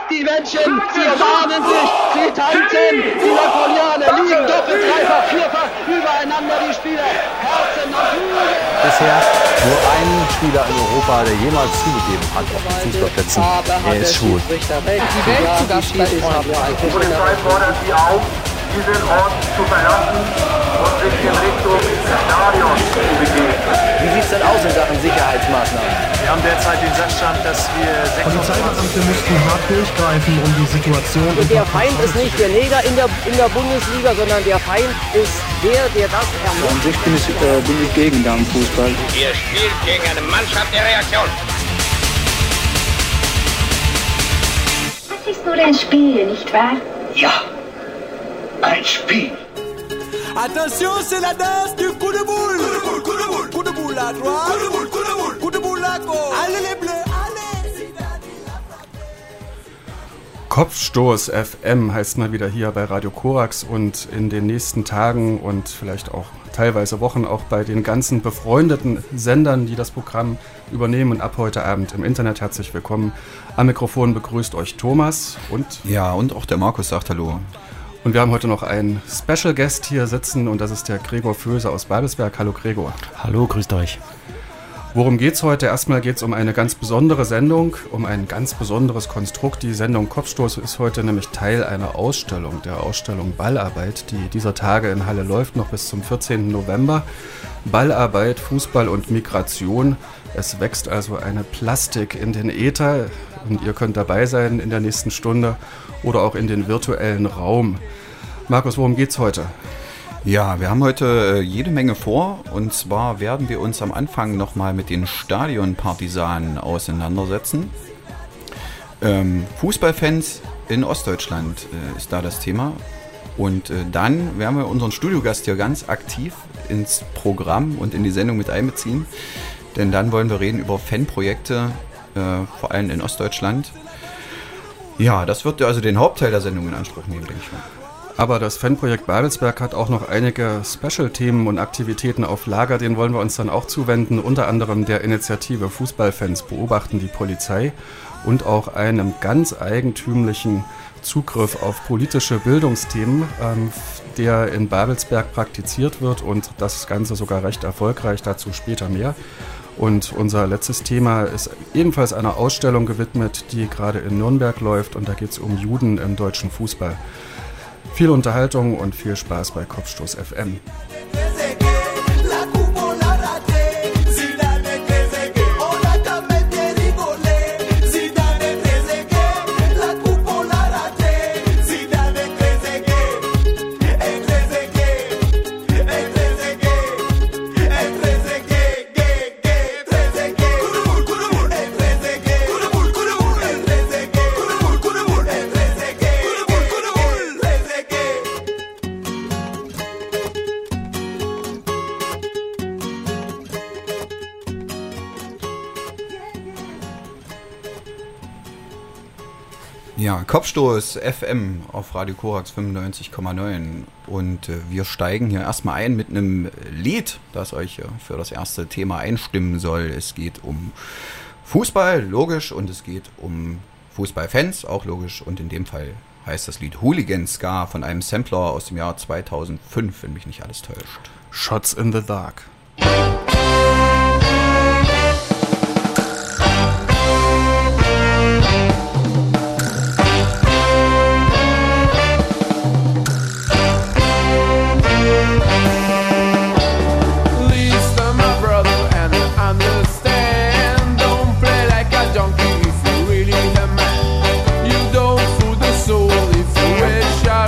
Die Männchen, sie umarmen sich, sie tanzen. Die Napoleoner liegen doppelt, dreifach, vierfach übereinander, die Spieler. Herzen und Flügel. Bisher nur ein Spieler in Europa, der jemals zugegeben hat auf den Fußballplätzen, er ist schwul. Die Welt zu Gast bei uns. Die Polizei fordert Sie auf, diesen Ort zu verlassen und sich in Richtung Stadion zu begeben. Wie sieht es denn aus in Sachen Sicherheitsmaßnahmen? Wir haben derzeit den Sachstand, dass wir 26... Polizeibeamte mussten hart durchgreifen, um die Situation... Der Feind ist nicht der Neger in der Bundesliga, sondern der Feind ist der das ermacht. An sich bin ich gegen Damenfußball. Ihr spielt gegen eine Mannschaft der Reaktion. Das ist nur ein Spiel, nicht wahr? Ja, ein Spiel. Attention, c'est la danse du coup de boule. Coup de boule, coup de boule. Coup de boule à droite. Coup de boule, coup de boule. Coup de boule à gauche. Allez les bleus, allez. Kopfstoß FM heißt mal wieder hier bei Radio Korax und in den nächsten Tagen und vielleicht auch teilweise Wochen auch bei den ganzen befreundeten Sendern, die das Programm übernehmen. Und ab heute Abend im Internet herzlich willkommen. Am Mikrofon begrüßt euch Thomas und... Ja, und auch der Markus sagt Hallo. Und wir haben heute noch einen Special Guest hier sitzen und das ist der Gregor Föse aus Babelsberg. Hallo Gregor. Hallo, grüßt euch. Worum geht's heute? Erstmal geht's um eine ganz besondere Sendung, um ein ganz besonderes Konstrukt. Die Sendung Kopfstoß ist heute nämlich Teil einer Ausstellung, der Ausstellung Ballarbeit, die dieser Tage in Halle läuft, noch bis zum 14. November. Ballarbeit, Fußball und Migration. Es wächst also eine Plastik in den Äther und ihr könnt dabei sein in der nächsten Stunde oder auch in den virtuellen Raum. Markus, worum geht's heute? Ja, wir haben heute jede Menge vor und zwar werden wir uns am Anfang nochmal mit den Stadionpartisanen auseinandersetzen. Fußballfans in Ostdeutschland ist da das Thema und dann werden wir unseren Studiogast hier ganz aktiv ins Programm und in die Sendung mit einbeziehen, denn dann wollen wir reden über Fanprojekte, vor allem in Ostdeutschland. Ja, das wird also den Hauptteil der Sendung in Anspruch nehmen, denke ich mal. Aber das Fanprojekt Babelsberg hat auch noch einige Special-Themen und Aktivitäten auf Lager, denen wollen wir uns dann auch zuwenden, unter anderem der Initiative Fußballfans beobachten die Polizei und auch einem ganz eigentümlichen Zugriff auf politische Bildungsthemen, der in Babelsberg praktiziert wird und das Ganze sogar recht erfolgreich, dazu später mehr. Und unser letztes Thema ist ebenfalls einer Ausstellung gewidmet, die gerade in Nürnberg läuft und da geht es um Juden im deutschen Fußball. Viel Unterhaltung und viel Spaß bei Kopfstoß FM. Ja, Kopfstoß FM auf Radio Korax 95,9 und wir steigen hier erstmal ein mit einem Lied, das euch für das erste Thema einstimmen soll. Es geht um Fußball, logisch, und es geht um Fußballfans, auch logisch, und in dem Fall heißt das Lied Hooligan Ska von einem Sampler aus dem Jahr 2005, wenn mich nicht alles täuscht. Shots in the Dark.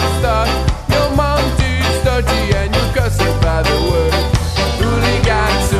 Your mouth is dirty and you cuss it by the word. Hooligans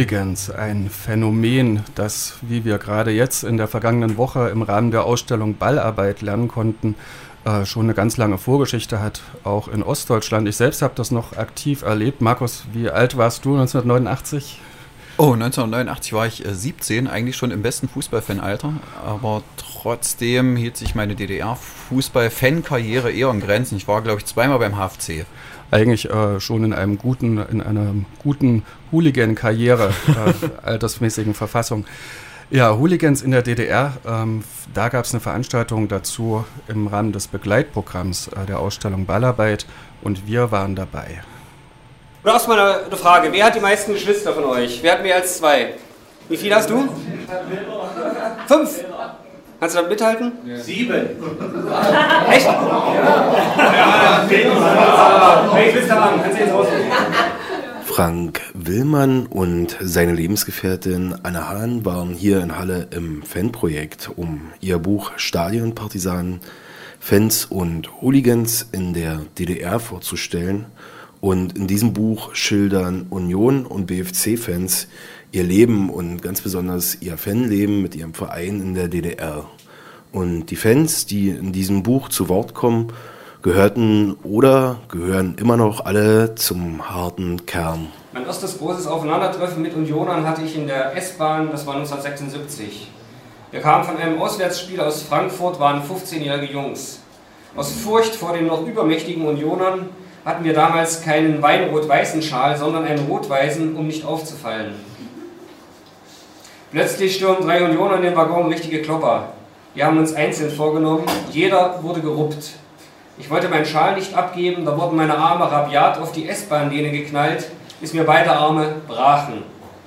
Hooligans, ein Phänomen, das, wie wir gerade jetzt in der vergangenen Woche im Rahmen der Ausstellung Ballarbeit lernen konnten, schon eine ganz lange Vorgeschichte hat, auch in Ostdeutschland. Ich selbst habe das noch aktiv erlebt. Markus, wie alt warst du 1989? Oh, 1989 war ich 17, eigentlich schon im besten Fußballfanalter, aber trotzdem hielt sich meine DDR-Fußball-Fan-Karriere eher in Grenzen. Ich war, glaube ich, zweimal beim HFC. Eigentlich schon in einer guten Hooligan-Karriere, altersmäßigen Verfassung. Ja, Hooligans in der DDR, da gab es eine Veranstaltung dazu im Rahmen des Begleitprogramms der Ausstellung Ballarbeit und wir waren dabei. Oder erstmal eine Frage, wer hat die meisten Geschwister von euch? Wer hat mehr als 2? Wie viel hast du? 5? Kannst du damit mithalten? 7. Echt? Ja. Welche Geschwister haben? Kannst du jetzt aussuchen? Frank Willmann und seine Lebensgefährtin Anne Hahn waren hier in Halle im Fanprojekt, um ihr Buch Stadionpartisanen, Fans und Hooligans in der DDR vorzustellen. Und in diesem Buch schildern Union- und BFC-Fans ihr Leben und ganz besonders ihr Fanleben mit ihrem Verein in der DDR. Und die Fans, die in diesem Buch zu Wort kommen, gehörten oder gehören immer noch alle zum harten Kern. Mein erstes großes Aufeinandertreffen mit Unionern hatte ich in der S-Bahn, das war 1976. Wir kamen von einem Auswärtsspiel aus Frankfurt, waren 15-jährige Jungs. Aus Furcht vor den noch übermächtigen Unionern hatten wir damals keinen weinrot-weißen Schal, sondern einen rot-weißen, um nicht aufzufallen. Plötzlich stürmen 3 Unioner in den Waggon, richtige Klopper. Wir haben uns einzeln vorgenommen, jeder wurde geruppt. Ich wollte meinen Schal nicht abgeben, da wurden meine Arme rabiat auf die S-Bahn-Lehne geknallt, bis mir beide Arme brachen.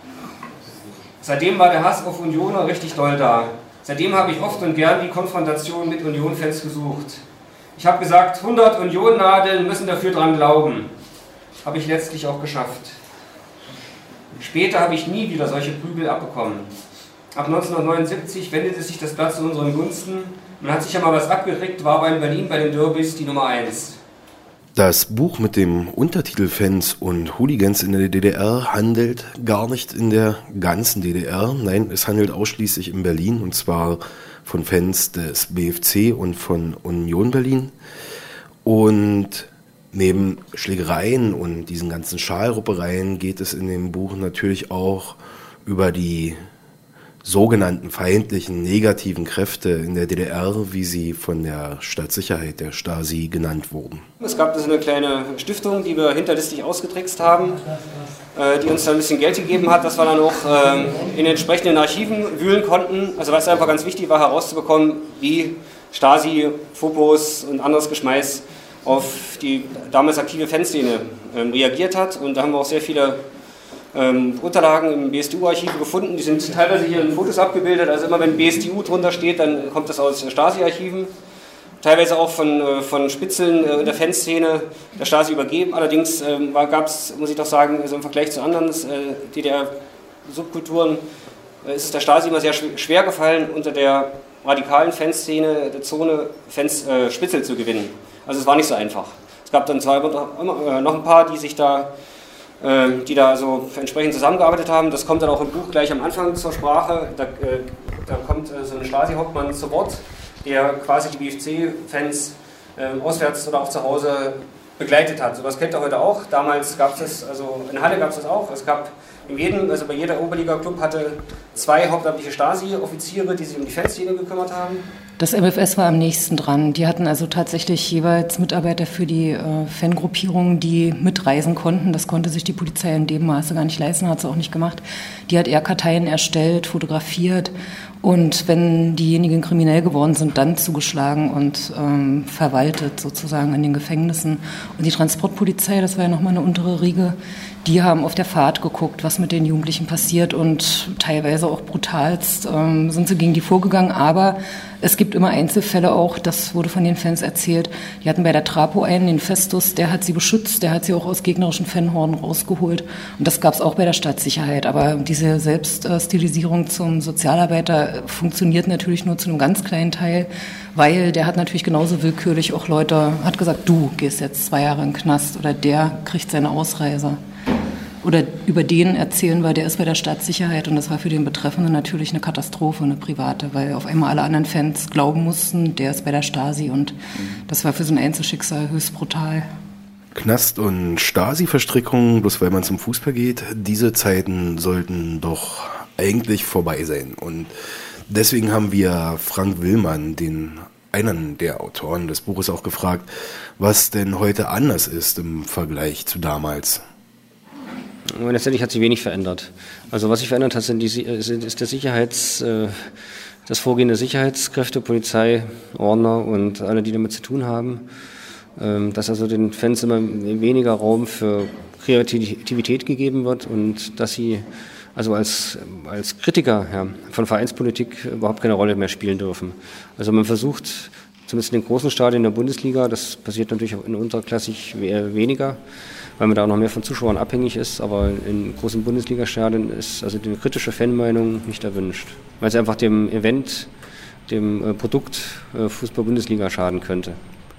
Seitdem war der Hass auf Unioner richtig doll da. Seitdem habe ich oft und gern die Konfrontation mit Union-Fans gesucht. Ich habe gesagt, 100 Union-Nadeln müssen dafür dran glauben. Habe ich letztlich auch geschafft. Später habe ich nie wieder solche Prügel abbekommen. Ab 1979 wendete sich das Blatt zu unseren Gunsten. Man hat sich ja mal was abgeregt, war aber in Berlin bei den Derbys die Nummer 1. Das Buch mit dem Untertitel Fans und Hooligans in der DDR handelt gar nicht in der ganzen DDR. Nein, es handelt ausschließlich in Berlin und zwar von Fans des BFC und von Union Berlin. Und neben Schlägereien und diesen ganzen Schalruppereien geht es in dem Buch natürlich auch über die sogenannten feindlichen, negativen Kräfte in der DDR, wie sie von der Staatssicherheit, der Stasi, genannt wurden. Es gab eine kleine Stiftung, die wir hinterlistig ausgetrickst haben, die uns dann ein bisschen Geld gegeben hat, dass wir dann auch in entsprechenden Archiven wühlen konnten. Also was einfach ganz wichtig war, herauszubekommen, wie Stasi, Fopos und anderes Geschmeiß auf die damals aktive Fanszene reagiert hat. Und da haben wir auch sehr viele Unterlagen im BSDU-Archiv gefunden, die sind teilweise hier in Fotos abgebildet, also immer wenn BSDU drunter steht, dann kommt das aus Stasi-Archiven, teilweise auch von Spitzeln der Fanszene der Stasi übergeben, allerdings gab es, muss ich doch sagen, also im Vergleich zu anderen DDR-Subkulturen ist es der Stasi immer sehr schwer gefallen, unter der radikalen Fanszene der Zone Spitzel zu gewinnen, also es war nicht so einfach. Es gab dann zwar noch ein paar, die da so entsprechend zusammengearbeitet haben. Das kommt dann auch im Buch gleich am Anfang zur Sprache. Da kommt so ein Stasi-Hauptmann zu Wort, der quasi die BFC-Fans auswärts oder auch zu Hause begleitet hat. So was kennt ihr heute auch. Damals gab es das, also in Halle gab es das auch. Es gab bei jeder Oberliga-Club hatte 2 hauptamtliche Stasi-Offiziere, die sich um die Fanszene gekümmert haben. Das MFS war am nächsten dran. Die hatten also tatsächlich jeweils Mitarbeiter für die Fangruppierungen, die mitreisen konnten. Das konnte sich die Polizei in dem Maße gar nicht leisten, hat sie auch nicht gemacht. Die hat eher Karteien erstellt, fotografiert und wenn diejenigen kriminell geworden sind, dann zugeschlagen und verwaltet sozusagen in den Gefängnissen. Und die Transportpolizei, das war ja nochmal eine untere Riege, die haben auf der Fahrt geguckt, was mit den Jugendlichen passiert und teilweise auch brutalst sind sie gegen die vorgegangen. Aber es gibt immer Einzelfälle auch, das wurde von den Fans erzählt. Die hatten bei der Trapo einen, den Festus, der hat sie beschützt, der hat sie auch aus gegnerischen Fanhorden rausgeholt. Und das gab es auch bei der Staatssicherheit. Aber diese Selbststilisierung zum Sozialarbeiter funktioniert natürlich nur zu einem ganz kleinen Teil, weil der hat natürlich genauso willkürlich auch Leute, hat gesagt, du gehst jetzt 2 Jahre in den Knast oder der kriegt seine Ausreise. oder über den erzählen, weil der ist bei der Staatssicherheit und das war für den Betreffenden natürlich eine Katastrophe, eine private, weil auf einmal alle anderen Fans glauben mussten, der ist bei der Stasi und das war für so ein Einzelschicksal höchst brutal. Knast- und Stasi-Verstrickungen, bloß weil man zum Fußball geht, diese Zeiten sollten doch eigentlich vorbei sein. Und deswegen haben wir Frank Willmann, einen der Autoren des Buches, auch gefragt, was denn heute anders ist im Vergleich zu damals. Letztendlich hat sich wenig verändert. Also was sich verändert hat, ist das Vorgehen der Sicherheitskräfte, Polizei, Ordner und alle, die damit zu tun haben. Dass also den Fans immer weniger Raum für Kreativität gegeben wird und dass sie also als Kritiker von Vereinspolitik überhaupt keine Rolle mehr spielen dürfen. Also man versucht, zumindest in den großen Stadien der Bundesliga, das passiert natürlich auch in unterklassig weniger, weil man da auch noch mehr von Zuschauern abhängig ist, aber in großen Bundesliga-Stadien ist also die kritische Fanmeinung nicht erwünscht, weil es einfach dem Event, dem Produkt Fußball-Bundesliga schaden könnte.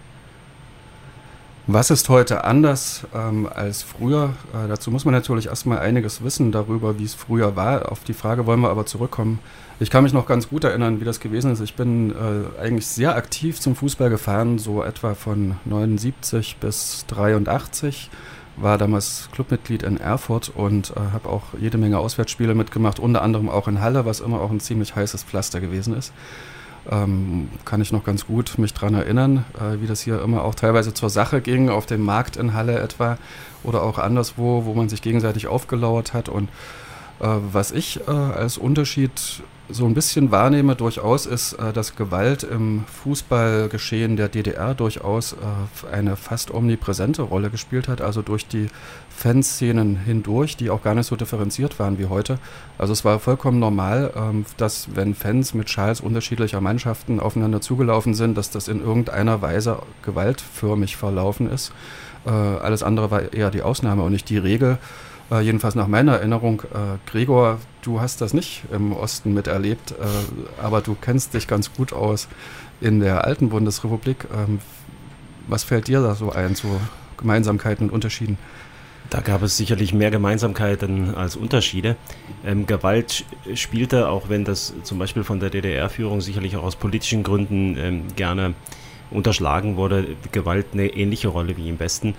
Was ist heute anders als früher? Dazu muss man natürlich erstmal einiges wissen darüber, wie es früher war. Auf die Frage wollen wir aber zurückkommen. Ich kann mich noch ganz gut erinnern, wie das gewesen ist. Ich bin eigentlich sehr aktiv zum Fußball gefahren, so etwa von 79 bis 83. War damals Clubmitglied in Erfurt und habe auch jede Menge Auswärtsspiele mitgemacht, unter anderem auch in Halle, was immer auch ein ziemlich heißes Pflaster gewesen ist. Kann ich noch ganz gut mich dran erinnern, wie das hier immer auch teilweise zur Sache ging, auf dem Markt in Halle etwa oder auch anderswo, wo man sich gegenseitig aufgelauert hat. Und was ich als Unterschied so ein bisschen wahrnehme durchaus ist, dass Gewalt im Fußballgeschehen der DDR durchaus eine fast omnipräsente Rolle gespielt hat, also durch die Fanszenen hindurch, die auch gar nicht so differenziert waren wie heute. Also es war vollkommen normal, dass wenn Fans mit Schals unterschiedlicher Mannschaften aufeinander zugelaufen sind, dass das in irgendeiner Weise gewaltförmig verlaufen ist. Alles andere war eher die Ausnahme und nicht die Regel. Jedenfalls nach meiner Erinnerung, Gregor, du hast das nicht im Osten miterlebt, aber du kennst dich ganz gut aus in der alten Bundesrepublik. Was fällt dir da so ein zu Gemeinsamkeiten und Unterschieden? Da gab es sicherlich mehr Gemeinsamkeiten als Unterschiede. Gewalt spielte, auch wenn das zum Beispiel von der DDR-Führung sicherlich auch aus politischen Gründen gerne unterschlagen wurde, Gewalt eine ähnliche Rolle wie im Westen.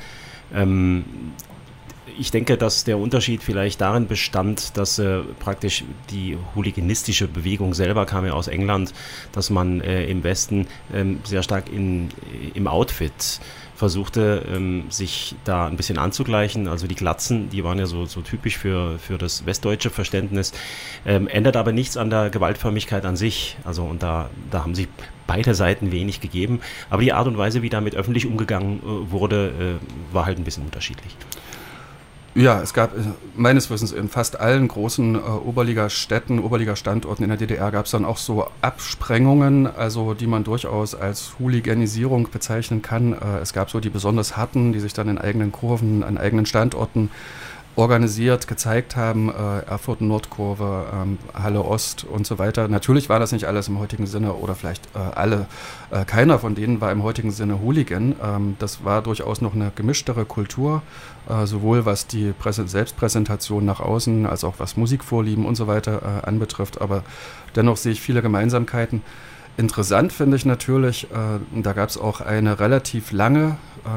Ich denke, dass der Unterschied vielleicht darin bestand, dass praktisch die hooliganistische Bewegung selber kam ja aus England, dass man im Westen sehr stark im Outfit versuchte, sich da ein bisschen anzugleichen. Also die Glatzen, die waren ja so typisch für das westdeutsche Verständnis, ändert aber nichts an der Gewaltförmigkeit an sich. Also und da haben sich beide Seiten wenig gegeben. Aber die Art und Weise, wie damit öffentlich umgegangen wurde, war halt ein bisschen unterschiedlich. Ja, es gab meines Wissens in fast allen großen Oberligastandorten in der DDR gab es dann auch so Absprengungen, also die man durchaus als Hooliganisierung bezeichnen kann. Es gab so die besonders harten, die sich dann in eigenen Kurven, an eigenen Standorten organisiert, gezeigt haben, Erfurt Nordkurve, Halle Ost und so weiter. Natürlich war das nicht alles im heutigen Sinne oder vielleicht keiner von denen war im heutigen Sinne Hooligan. Das war durchaus noch eine gemischtere Kultur, sowohl was die Selbstpräsentation nach außen als auch was Musikvorlieben und so weiter anbetrifft. Aber dennoch sehe ich viele Gemeinsamkeiten. Interessant finde ich natürlich, da gab es auch einen relativ langen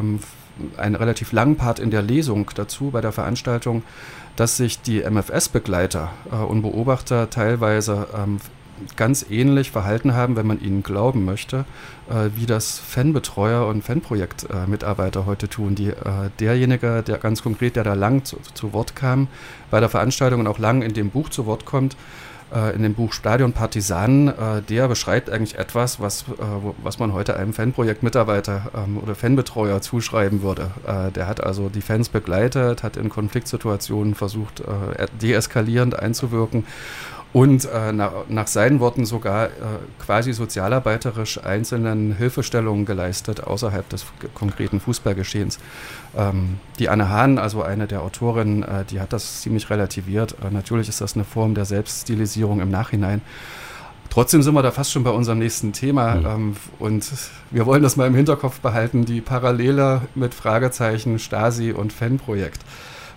Part in der Lesung dazu bei der Veranstaltung, dass sich die MFS-Begleiter und Beobachter teilweise ganz ähnlich verhalten haben, wenn man ihnen glauben möchte, wie das Fanbetreuer und Fanprojektmitarbeiter heute tun. Derjenige, der ganz konkret, der da lang zu Wort kam bei der Veranstaltung und auch lang in dem Buch zu Wort kommt, in dem Buch Stadion Partisanen, der beschreibt eigentlich etwas, was man heute einem Fanprojektmitarbeiter oder Fanbetreuer zuschreiben würde. Der hat also die Fans begleitet, hat in Konfliktsituationen versucht, deeskalierend einzuwirken und nach seinen Worten sogar quasi sozialarbeiterisch einzelnen Hilfestellungen geleistet außerhalb des konkreten Fußballgeschehens. Die Anne Hahn, also eine der Autorinnen, die hat das ziemlich relativiert. Natürlich ist das eine Form der Selbststilisierung im Nachhinein. Trotzdem sind wir da fast schon bei unserem nächsten Thema und wir wollen das mal im Hinterkopf behalten, die Parallele mit Fragezeichen, Stasi und Fanprojekt.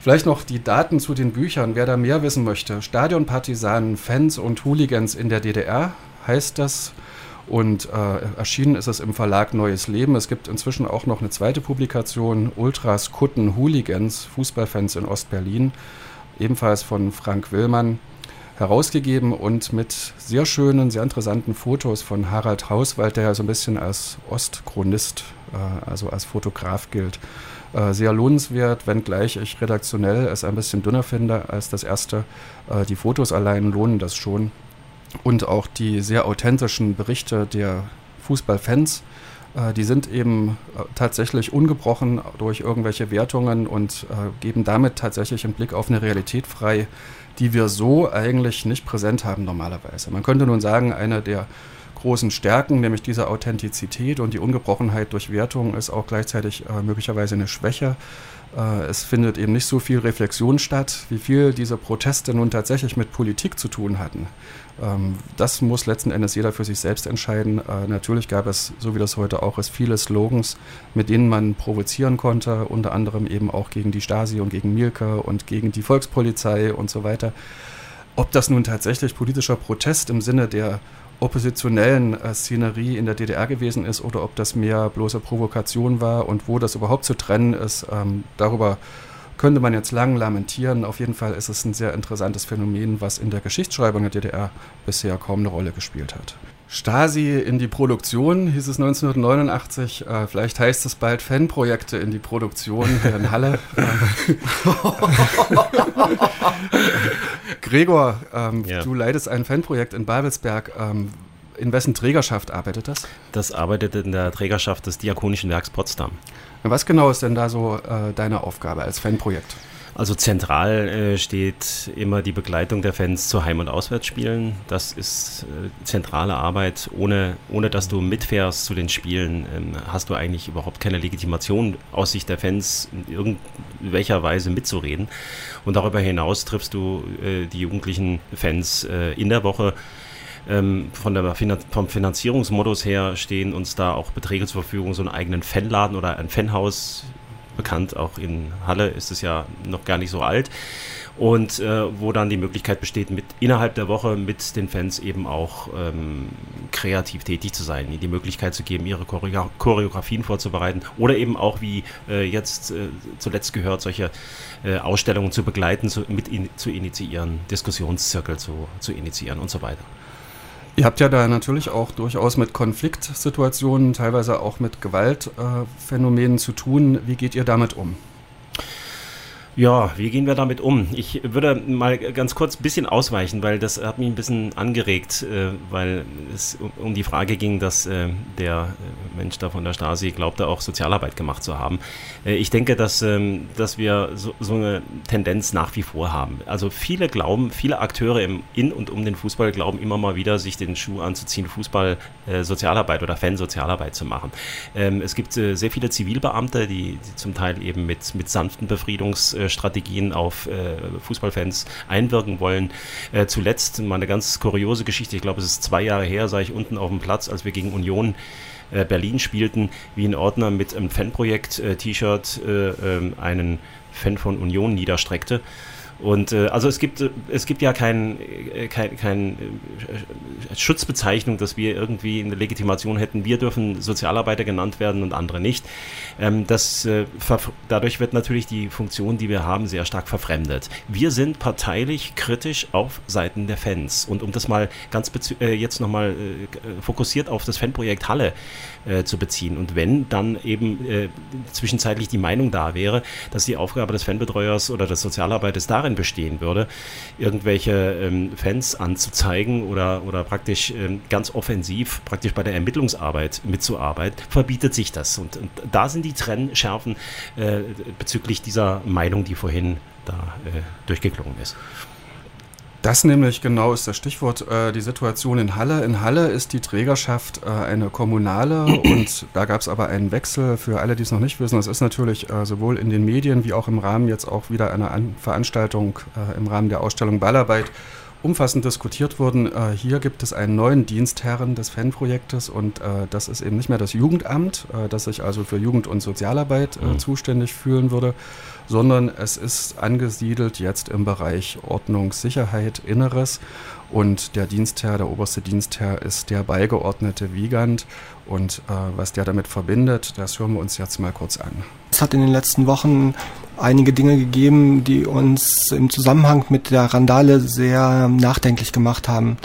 Vielleicht noch die Daten zu den Büchern, wer da mehr wissen möchte. Stadionpartisanen, Fans und Hooligans in der DDR heißt das. Und erschienen ist es im Verlag Neues Leben. Es gibt inzwischen auch noch eine zweite Publikation, Ultras, Kutten, Hooligans, Fußballfans in Ostberlin, ebenfalls von Frank Willmann, herausgegeben und mit sehr schönen, sehr interessanten Fotos von Harald Hauswald, der ja so ein bisschen als Ostchronist, also als Fotograf gilt. Sehr lohnenswert, wenngleich ich redaktionell es ein bisschen dünner finde als das erste. Die Fotos allein lohnen das schon. Und auch die sehr authentischen Berichte der Fußballfans, die sind eben tatsächlich ungebrochen durch irgendwelche Wertungen und geben damit tatsächlich einen Blick auf eine Realität frei, die wir so eigentlich nicht präsent haben normalerweise. Man könnte nun sagen, eine der großen Stärken, nämlich diese Authentizität und die Ungebrochenheit durch Wertungen, ist auch gleichzeitig möglicherweise eine Schwäche. Es findet eben nicht so viel Reflexion statt, wie viel diese Proteste nun tatsächlich mit Politik zu tun hatten. Das muss letzten Endes jeder für sich selbst entscheiden. Natürlich gab es, so wie das heute auch ist, viele Slogans, mit denen man provozieren konnte, unter anderem eben auch gegen die Stasi und gegen Mielke und gegen die Volkspolizei und so weiter. Ob das nun tatsächlich politischer Protest im Sinne der oppositionellen Szenerie in der DDR gewesen ist oder ob das mehr bloße Provokation war und wo das überhaupt zu trennen ist, darüber könnte man jetzt lang lamentieren. Auf jeden Fall ist es ein sehr interessantes Phänomen, was in der Geschichtsschreibung der DDR bisher kaum eine Rolle gespielt hat. Stasi in die Produktion, hieß es 1989. Vielleicht heißt es bald Fanprojekte in die Produktion hier in Halle. Gregor, du leitest ein Fanprojekt in Babelsberg. In wessen Trägerschaft arbeitet das? Das arbeitet in der Trägerschaft des Diakonischen Werks Potsdam. Was genau ist denn da so deine Aufgabe als Fanprojekt? Also zentral steht immer die Begleitung der Fans zu Heim- und Auswärtsspielen. Das ist zentrale Arbeit. Ohne dass du mitfährst zu den Spielen, hast du eigentlich überhaupt keine Legitimation aus Sicht der Fans in irgendwelcher Weise mitzureden. Und darüber hinaus triffst du die jugendlichen Fans in der Woche. Vom Finanzierungsmodus her stehen uns da auch Beträge zur Verfügung, so einen eigenen Fanladen oder ein Fanhaus, bekannt auch in Halle ist es ja noch gar nicht so alt, und wo dann die Möglichkeit besteht, innerhalb der Woche mit den Fans eben auch kreativ tätig zu sein, ihnen die Möglichkeit zu geben, ihre Choreografien vorzubereiten oder eben auch, wie jetzt zuletzt gehört, solche Ausstellungen zu begleiten, zu initiieren, Diskussionszirkel zu initiieren und so weiter. Ihr habt ja da natürlich auch durchaus mit Konfliktsituationen, teilweise auch mit Gewaltphänomenen zu tun. Wie geht ihr damit um? Ja, wie gehen wir damit um? Ich würde mal ganz kurz ein bisschen ausweichen, weil das hat mich ein bisschen angeregt, weil es um die Frage ging, dass der Mensch da von der Stasi glaubte, auch Sozialarbeit gemacht zu haben. Ich denke, dass wir so eine Tendenz nach wie vor haben. Also viele Akteure in und um den Fußball glauben immer mal wieder, sich den Schuh anzuziehen, Fußball-Sozialarbeit oder Fansozialarbeit zu machen. Es gibt sehr viele Zivilbeamte, die zum Teil eben mit sanften Befriedungsstrategien auf Fußballfans einwirken wollen. Zuletzt mal eine ganz kuriose Geschichte, ich glaube, es ist 2 Jahre her, sah ich unten auf dem Platz, als wir gegen Union Berlin spielten, wie ein Ordner mit einem Fanprojekt-T-Shirt einen Fan von Union niederstreckte. Und also es gibt ja keine Schutzbezeichnung, dass wir irgendwie eine Legitimation hätten. Wir dürfen Sozialarbeiter genannt werden und andere nicht. Dadurch wird natürlich die Funktion, die wir haben, sehr stark verfremdet. Wir sind parteilich kritisch auf Seiten der Fans. Und um das mal jetzt nochmal fokussiert auf das Fanprojekt Halle zu beziehen. Und wenn dann eben zwischenzeitlich die Meinung da wäre, dass die Aufgabe des Fanbetreuers oder des Sozialarbeiters darin bestehen würde, irgendwelche Fans anzuzeigen oder praktisch ganz offensiv praktisch bei der Ermittlungsarbeit mitzuarbeiten, verbietet sich das. Und da sind die Trennschärfen bezüglich dieser Meinung, die vorhin da durchgeklungen ist. Das nämlich genau ist das Stichwort, die Situation in Halle. In Halle ist die Trägerschaft eine kommunale und da gab es aber einen Wechsel für alle, die es noch nicht wissen. Das ist natürlich sowohl in den Medien wie auch im Rahmen jetzt auch wieder einer Veranstaltung im Rahmen der Ausstellung Ballarbeit umfassend diskutiert wurden. Hier gibt es einen neuen Dienstherren des Fanprojektes und das ist eben nicht mehr das Jugendamt, das sich also für Jugend- und Sozialarbeit zuständig fühlen würde, sondern es ist angesiedelt jetzt im Bereich Ordnung, Sicherheit, Inneres und der Dienstherr, der oberste Dienstherr ist der Beigeordnete Wiegand und was der damit verbindet, das hören wir uns jetzt mal kurz an. Es hat in den letzten Wochen einige Dinge gegeben, die uns im Zusammenhang mit der Randale sehr nachdenklich gemacht haben.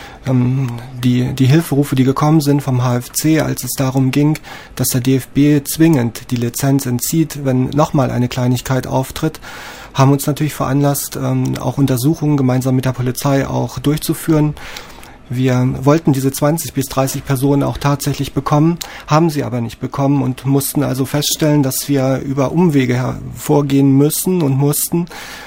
Die Hilferufe, die gekommen sind vom HFC, als es darum ging, dass der DFB zwingend die Lizenz entzieht, wenn nochmal eine Kleinigkeit auftritt, haben uns natürlich veranlasst, auch Untersuchungen gemeinsam mit der Polizei auch durchzuführen. Wir wollten diese 20 bis 30 Personen auch tatsächlich bekommen, haben sie aber nicht bekommen und mussten also feststellen, dass wir über Umwege vorgehen müssen und mussten,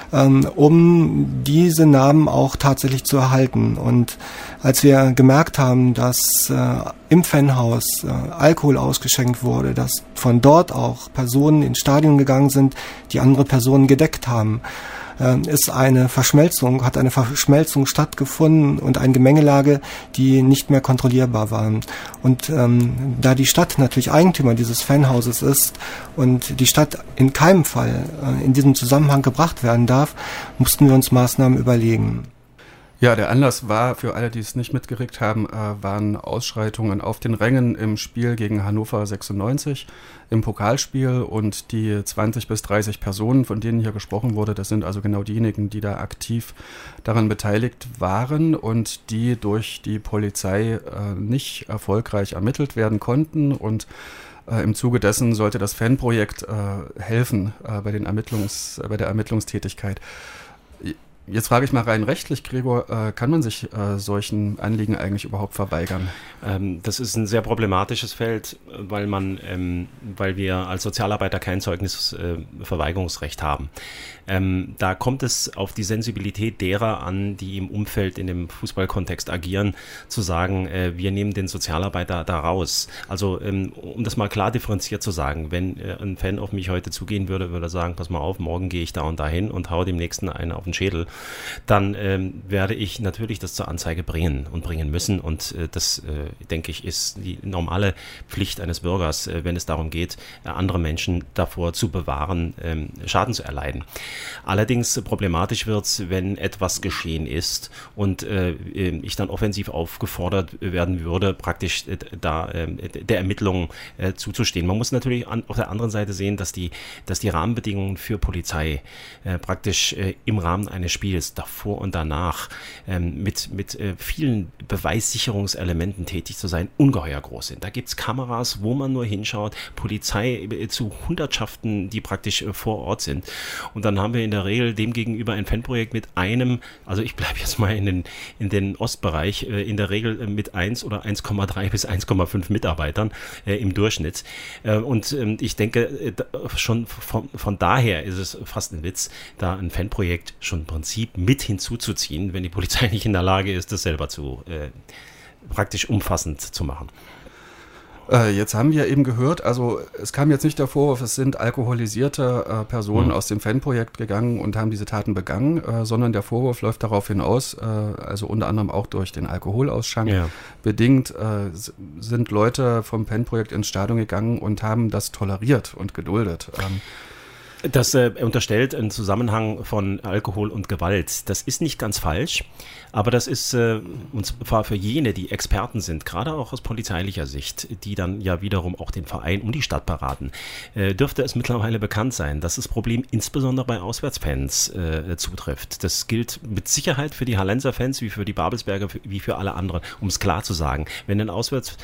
um diese Namen auch tatsächlich zu erhalten. Und als wir gemerkt haben, dass im Fanhaus Alkohol ausgeschenkt wurde, dass von dort auch Personen ins Stadion gegangen sind, die andere Personen gedeckt haben, hat eine Verschmelzung stattgefunden und eine Gemengelage, die nicht mehr kontrollierbar war. Und da die Stadt natürlich Eigentümer dieses Fanhauses ist und die Stadt in keinem Fall in diesem Zusammenhang gebracht werden darf, mussten wir uns Maßnahmen überlegen. Ja, der Anlass war, für alle, die es nicht mitgekriegt haben, waren Ausschreitungen auf den Rängen im Spiel gegen Hannover 96 im Pokalspiel und die 20 bis 30 Personen, von denen hier gesprochen wurde, das sind also genau diejenigen, die da aktiv daran beteiligt waren und die durch die Polizei nicht erfolgreich ermittelt werden konnten und im Zuge dessen sollte das Fanprojekt helfen bei der Ermittlungstätigkeit. Jetzt frage ich mal rein rechtlich, Gregor, kann man sich solchen Anliegen eigentlich überhaupt verweigern? Das ist ein sehr problematisches Feld, weil wir als Sozialarbeiter kein Zeugnisverweigerungsrecht haben. Da kommt es auf die Sensibilität derer an, die im Umfeld, in dem Fußballkontext agieren, zu sagen, wir nehmen den Sozialarbeiter da raus. Also um das mal klar differenziert zu sagen, wenn ein Fan auf mich heute zugehen würde, würde er sagen, pass mal auf, morgen gehe ich da und dahin und hau dem Nächsten einen auf den Schädel, dann werde ich natürlich das zur Anzeige bringen und bringen müssen und das, denke ich, ist die normale Pflicht eines Bürgers, wenn es darum geht, andere Menschen davor zu bewahren, Schaden zu erleiden. Allerdings problematisch wird es, wenn etwas geschehen ist und ich dann offensiv aufgefordert werden würde, praktisch der Ermittlung zuzustehen. Man muss natürlich auf der anderen Seite sehen, dass die Rahmenbedingungen für Polizei praktisch im Rahmen eines Spiels davor und danach mit vielen Beweissicherungselementen tätig zu sein, ungeheuer groß sind. Da gibt es Kameras, wo man nur hinschaut, Polizei zu Hundertschaften, die praktisch vor Ort sind. Und dann haben wir in der Regel demgegenüber ein Fanprojekt mit einem, also ich bleibe jetzt mal in den Ostbereich, in der Regel mit 1 oder 1,3 bis 1,5 Mitarbeitern im Durchschnitt. Und ich denke, schon von daher ist es fast ein Witz, da ein Fanprojekt schon im Prinzip mit hinzuzuziehen, wenn die Polizei nicht in der Lage ist, das selber praktisch umfassend zu machen. Jetzt haben wir eben gehört, also es kam jetzt nicht der Vorwurf, es sind alkoholisierte Personen aus dem Fanprojekt gegangen und haben diese Taten begangen, sondern der Vorwurf läuft darauf hinaus, also unter anderem auch durch den Alkoholausschank bedingt, sind Leute vom Fanprojekt ins Stadion gegangen und haben das toleriert und geduldet. Das unterstellt einen Zusammenhang von Alkohol und Gewalt. Das ist nicht ganz falsch, aber das ist, und zwar für jene, die Experten sind, gerade auch aus polizeilicher Sicht, die dann ja wiederum auch den Verein und die Stadt beraten, dürfte es mittlerweile bekannt sein, dass das Problem insbesondere bei Auswärtsfans zutrifft. Das gilt mit Sicherheit für die Hallenser Fans, wie für die Babelsberger, wie für alle anderen, um es klar zu sagen. Wenn ein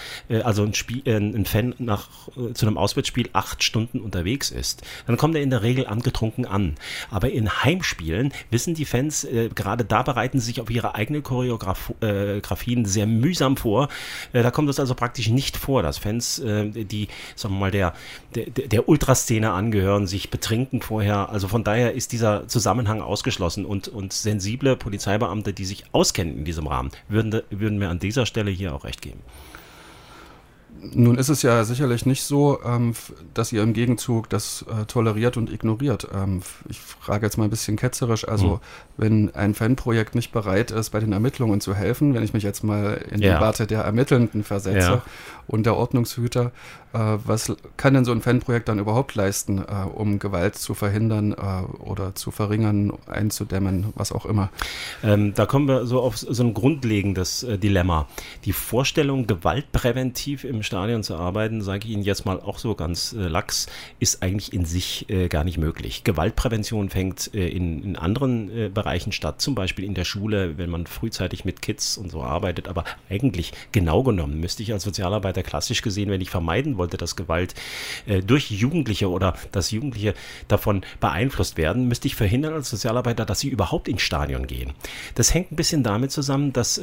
ein Fan zu einem Auswärtsspiel 8 Stunden unterwegs ist, dann kommt er in der Regel angetrunken an. Aber in Heimspielen wissen die Fans, gerade da bereiten sie sich auf ihre eigenen Choreografien sehr mühsam vor. Da kommt es also praktisch nicht vor, dass Fans, die, sagen wir mal, der Ultraszene angehören, sich betrinken vorher. Also von daher ist dieser Zusammenhang ausgeschlossen und sensible Polizeibeamte, die sich auskennen in diesem Rahmen, würden mir an dieser Stelle hier auch recht geben. Nun ist es ja sicherlich nicht so, dass ihr im Gegenzug das toleriert und ignoriert. Ich frage jetzt mal ein bisschen ketzerisch, also wenn ein Fanprojekt nicht bereit ist, bei den Ermittlungen zu helfen, wenn ich mich jetzt mal in die Warte der Ermittelnden versetze und der Ordnungshüter, was kann denn so ein Fanprojekt dann überhaupt leisten, um Gewalt zu verhindern oder zu verringern, einzudämmen, was auch immer? Da kommen wir so auf so ein grundlegendes Dilemma. Die Vorstellung, gewaltpräventiv im Stadion zu arbeiten, sage ich Ihnen jetzt mal auch so ganz lax, ist eigentlich in sich gar nicht möglich. Gewaltprävention fängt in anderen Bereichen statt, zum Beispiel in der Schule, wenn man frühzeitig mit Kids und so arbeitet, aber eigentlich genau genommen müsste ich als Sozialarbeiter klassisch gesehen, wenn ich vermeiden wollte, dass Gewalt durch Jugendliche oder dass Jugendliche davon beeinflusst werden, müsste ich verhindern als Sozialarbeiter, dass sie überhaupt ins Stadion gehen. Das hängt ein bisschen damit zusammen, dass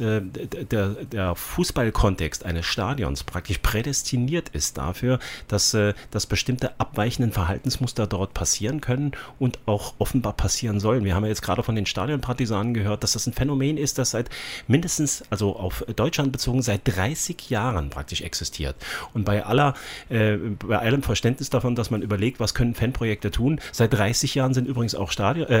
der Fußballkontext eines Stadions praktisch prädestiniert ist dafür, dass bestimmte abweichenden Verhaltensmuster dort passieren können und auch offenbar passieren sollen. Wir haben ja jetzt gerade von den Stadionpartisanen gehört, dass das ein Phänomen ist, das seit mindestens, also auf Deutschland bezogen, seit 30 Jahren praktisch existiert. Und bei allem Verständnis davon, dass man überlegt, was können Fanprojekte tun, seit 30 Jahren sind übrigens auch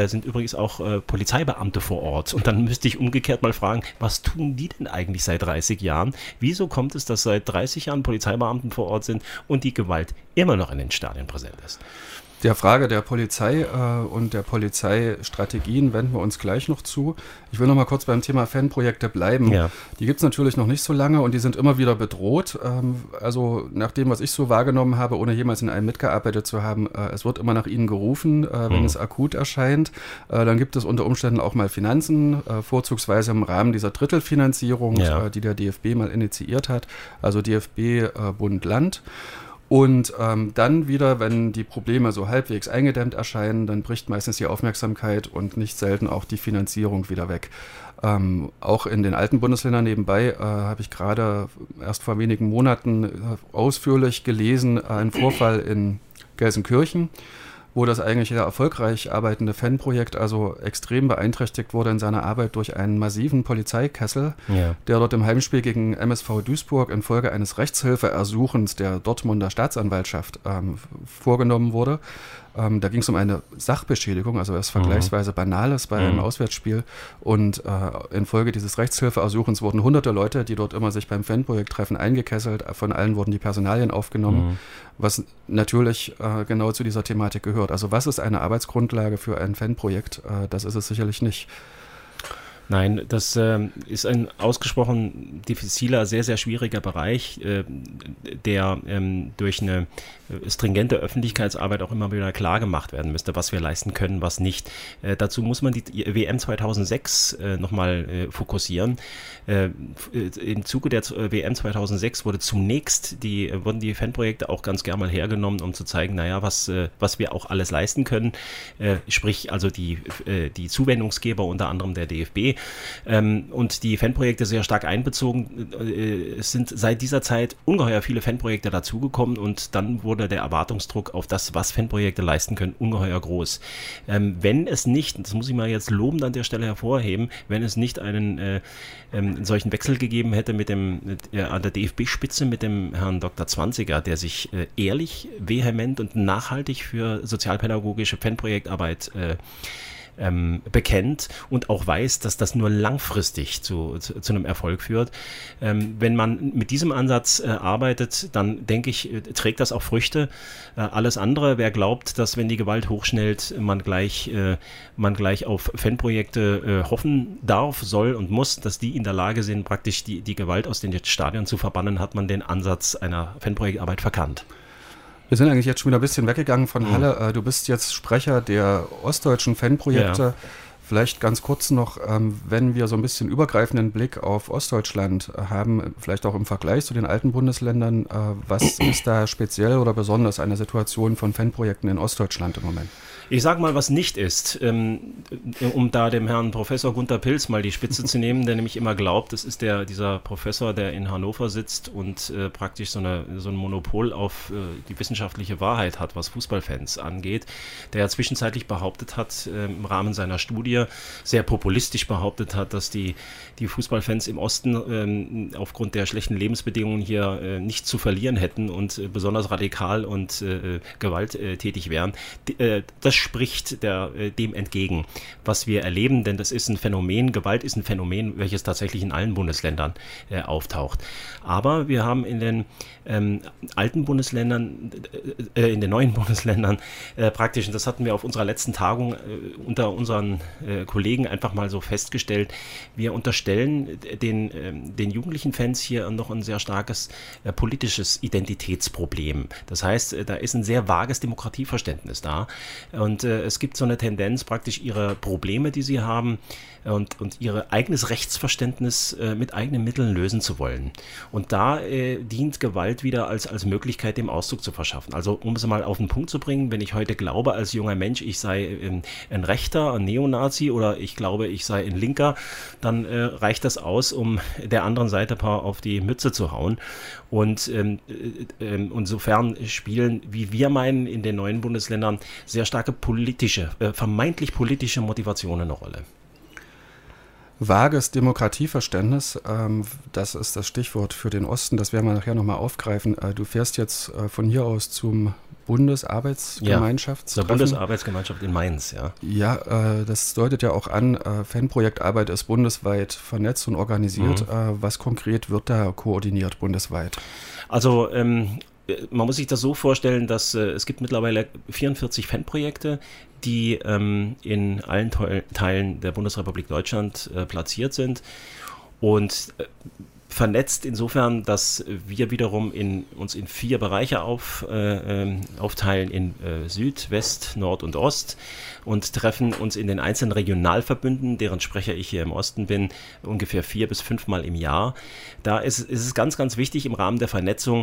Polizeibeamte vor Ort. Und dann müsste ich umgekehrt mal fragen, was tun die denn eigentlich seit 30 Jahren? Wieso kommt es, dass seit 30 Jahren Polizeibeamten vor Ort sind und die Gewalt immer noch in den Stadien präsent ist? Der Frage der Polizei und der Polizeistrategien wenden wir uns gleich noch zu. Ich will noch mal kurz beim Thema Fanprojekte bleiben. Ja. Die gibt es natürlich noch nicht so lange und die sind immer wieder bedroht. Also nach dem, was ich so wahrgenommen habe, ohne jemals in einem mitgearbeitet zu haben, es wird immer nach ihnen gerufen, wenn es akut erscheint. Dann gibt es unter Umständen auch mal Finanzen, vorzugsweise im Rahmen dieser Drittelfinanzierung, die der DFB mal initiiert hat. Also DFB, Bund, Land. Und dann wieder, wenn die Probleme so halbwegs eingedämmt erscheinen, dann bricht meistens die Aufmerksamkeit und nicht selten auch die Finanzierung wieder weg. Auch in den alten Bundesländern nebenbei habe ich gerade erst vor wenigen Monaten ausführlich gelesen, einen Vorfall in Gelsenkirchen, wo das eigentlich sehr erfolgreich arbeitende Fanprojekt also extrem beeinträchtigt wurde in seiner Arbeit durch einen massiven Polizeikessel, der dort im Heimspiel gegen MSV Duisburg infolge eines Rechtshilfeersuchens der Dortmunder Staatsanwaltschaft vorgenommen wurde. Da ging es um eine Sachbeschädigung, also was vergleichsweise Banales bei einem Auswärtsspiel. Und infolge dieses Rechtshilfeersuchens wurden hunderte Leute, die dort immer sich beim Fanprojekt treffen, eingekesselt. Von allen wurden die Personalien aufgenommen, was natürlich genau zu dieser Thematik gehört. Also was ist eine Arbeitsgrundlage für ein Fanprojekt? Das ist es sicherlich nicht. Nein, das ist ein ausgesprochen diffiziler, sehr, sehr schwieriger Bereich, der durch eine stringente Öffentlichkeitsarbeit auch immer wieder klar gemacht werden müsste, was wir leisten können, was nicht. Dazu muss man die WM 2006 nochmal fokussieren. Im Zuge der WM 2006 wurden die Fanprojekte auch ganz gern mal hergenommen, um zu zeigen, naja, was wir auch alles leisten können, sprich also die Zuwendungsgeber, unter anderem der DFB, und die Fanprojekte sehr stark einbezogen. Es sind seit dieser Zeit ungeheuer viele Fanprojekte dazugekommen und dann wurde der Erwartungsdruck auf das, was Fanprojekte leisten können, ungeheuer groß. Wenn es nicht, das muss ich mal jetzt lobend an der Stelle hervorheben, wenn es nicht einen solchen Wechsel gegeben hätte an der DFB-Spitze mit dem Herrn Dr. Zwanziger, der sich ehrlich, vehement und nachhaltig für sozialpädagogische Fanprojektarbeit bekennt und auch weiß, dass das nur langfristig zu einem Erfolg führt. Wenn man mit diesem Ansatz arbeitet, dann denke ich, trägt das auch Früchte. Alles andere, wer glaubt, dass wenn die Gewalt hochschnellt, man gleich auf Fanprojekte hoffen darf, soll und muss, dass die in der Lage sind, praktisch die Gewalt aus den Stadien zu verbannen, hat man den Ansatz einer Fanprojektarbeit verkannt. Wir sind eigentlich jetzt schon wieder ein bisschen weggegangen von Halle. Du bist jetzt Sprecher der ostdeutschen Fanprojekte. Ja. Vielleicht ganz kurz noch, wenn wir so ein bisschen übergreifenden Blick auf Ostdeutschland haben, vielleicht auch im Vergleich zu den alten Bundesländern, was ist da speziell oder besonders an der Situation von Fanprojekten in Ostdeutschland im Moment? Ich sage mal, was nicht ist, um da dem Herrn Professor Gunter Pilz mal die Spitze zu nehmen, der nämlich immer glaubt, das ist dieser Professor, der in Hannover sitzt und praktisch so ein Monopol auf die wissenschaftliche Wahrheit hat, was Fußballfans angeht, der ja zwischenzeitlich behauptet hat, im Rahmen seiner Studie, sehr populistisch behauptet hat, dass die Fußballfans im Osten aufgrund der schlechten Lebensbedingungen hier nichts zu verlieren hätten und besonders radikal und gewalttätig wären. Das spricht dem entgegen, was wir erleben, denn das ist ein Phänomen, Gewalt ist ein Phänomen, welches tatsächlich in allen Bundesländern auftaucht. Aber wir haben in den alten Bundesländern, in den neuen Bundesländern praktisch, und das hatten wir auf unserer letzten Tagung unter unseren Kollegen einfach mal so festgestellt, wir unterstellen den jugendlichen Fans hier noch ein sehr starkes politisches Identitätsproblem. Das heißt, da ist ein sehr vages Demokratieverständnis da. Und es gibt so eine Tendenz, praktisch ihre Probleme, die sie haben, und ihr eigenes Rechtsverständnis mit eigenen Mitteln lösen zu wollen. Und da dient Gewalt wieder als Möglichkeit, dem Ausdruck zu verschaffen. Also um es mal auf den Punkt zu bringen, wenn ich heute glaube als junger Mensch, ich sei ein Rechter, ein Neonazi oder ich glaube, ich sei ein Linker, dann reicht das aus, um der anderen Seite ein paar auf die Mütze zu hauen. Und insofern spielen, wie wir meinen, in den neuen Bundesländern sehr starke vermeintlich politische Motivationen eine Rolle. Vages Demokratieverständnis, das ist das Stichwort für den Osten, das werden wir nachher nochmal aufgreifen. Du fährst jetzt von hier aus zum Bundesarbeitsgemeinschaftstreffen. Ja, zur Bundesarbeitsgemeinschaft in Mainz, ja. Ja, das deutet ja auch an, Fanprojektarbeit ist bundesweit vernetzt und organisiert. Was konkret wird da koordiniert bundesweit? Also man muss sich das so vorstellen, dass es gibt mittlerweile 44 Fanprojekte, die in allen Teilen der Bundesrepublik Deutschland platziert sind und vernetzt insofern, dass wir wiederum uns in 4 Bereiche aufteilen, in Süd, West, Nord und Ost, und treffen uns in den einzelnen Regionalverbünden, deren Sprecher ich hier im Osten bin, ungefähr 4 bis 5 Mal im Jahr. Da ist es ganz, ganz wichtig, im Rahmen der Vernetzung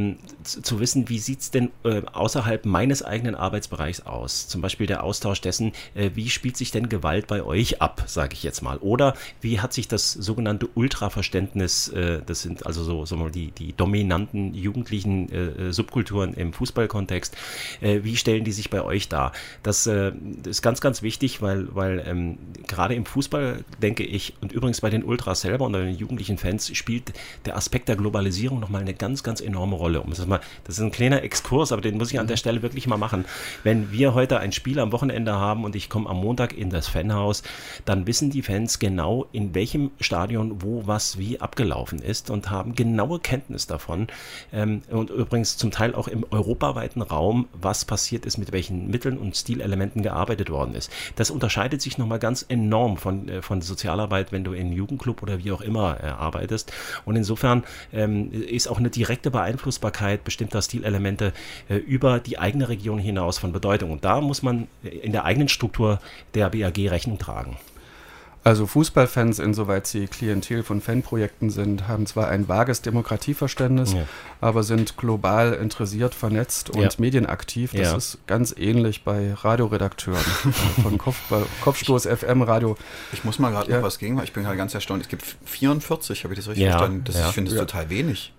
zu wissen, wie sieht es denn außerhalb meines eigenen Arbeitsbereichs aus? Zum Beispiel der Austausch dessen, wie spielt sich denn Gewalt bei euch ab, sage ich jetzt mal. Oder wie hat sich das sogenannte Ultraverständnis, das sind also so mal die dominanten jugendlichen Subkulturen im Fußballkontext, wie stellen die sich bei euch dar? Das ist ganz, ganz wichtig, weil gerade im Fußball, denke ich, und übrigens bei den Ultras selber und bei den jugendlichen Fans spielt der Aspekt der Globalisierung nochmal eine ganz, ganz enorme Rolle. Das ist ein kleiner Exkurs, aber den muss ich an der Stelle wirklich mal machen. Wenn wir heute ein Spiel am Wochenende haben und ich komme am Montag in das Fanhaus, dann wissen die Fans genau, in welchem Stadion wo was wie abgelaufen ist und haben genaue Kenntnis davon. Und übrigens zum Teil auch im europaweiten Raum, was passiert ist, mit welchen Mitteln und Stilelementen gearbeitet worden ist. Das unterscheidet sich nochmal ganz enorm von Sozialarbeit, wenn du in Jugendclub oder wie auch immer arbeitest. Und insofern ist auch eine direkte Beeinflussbarkeit bestimmter Stilelemente über die eigene Region hinaus von Bedeutung. Und da muss man in der eigenen Struktur der BAG Rechnung tragen. Also Fußballfans, insoweit sie Klientel von Fanprojekten sind, haben zwar ein vages Demokratieverständnis, aber sind global interessiert, vernetzt und medienaktiv. Das ist ganz ähnlich bei Radioredakteuren von Kopfstoß FM Radio. Ich muss mal gerade noch was gegen, weil ich bin gerade ganz erstaunt. Es gibt 44, habe ich das richtig verstanden? Ich finde es total wenig.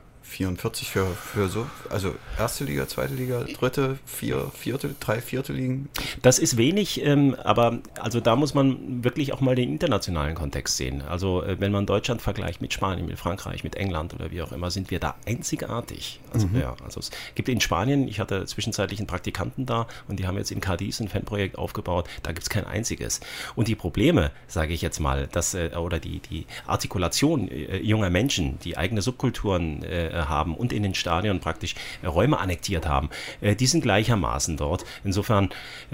44 für so, also erste Liga, zweite Liga, dritte, drei vierte Ligen. Das ist wenig, aber also da muss man wirklich auch mal den internationalen Kontext sehen. Also wenn man Deutschland vergleicht mit Spanien, mit Frankreich, mit England oder wie auch immer, sind wir da einzigartig. Also, also es gibt in Spanien, ich hatte zwischenzeitlich einen Praktikanten da und die haben jetzt in Cadiz ein Fanprojekt aufgebaut, da gibt es kein einziges. Und die Probleme, sage ich jetzt mal, oder die Artikulation junger Menschen, die eigene Subkulturen haben und in den Stadien praktisch Räume annektiert haben, die sind gleichermaßen dort. Insofern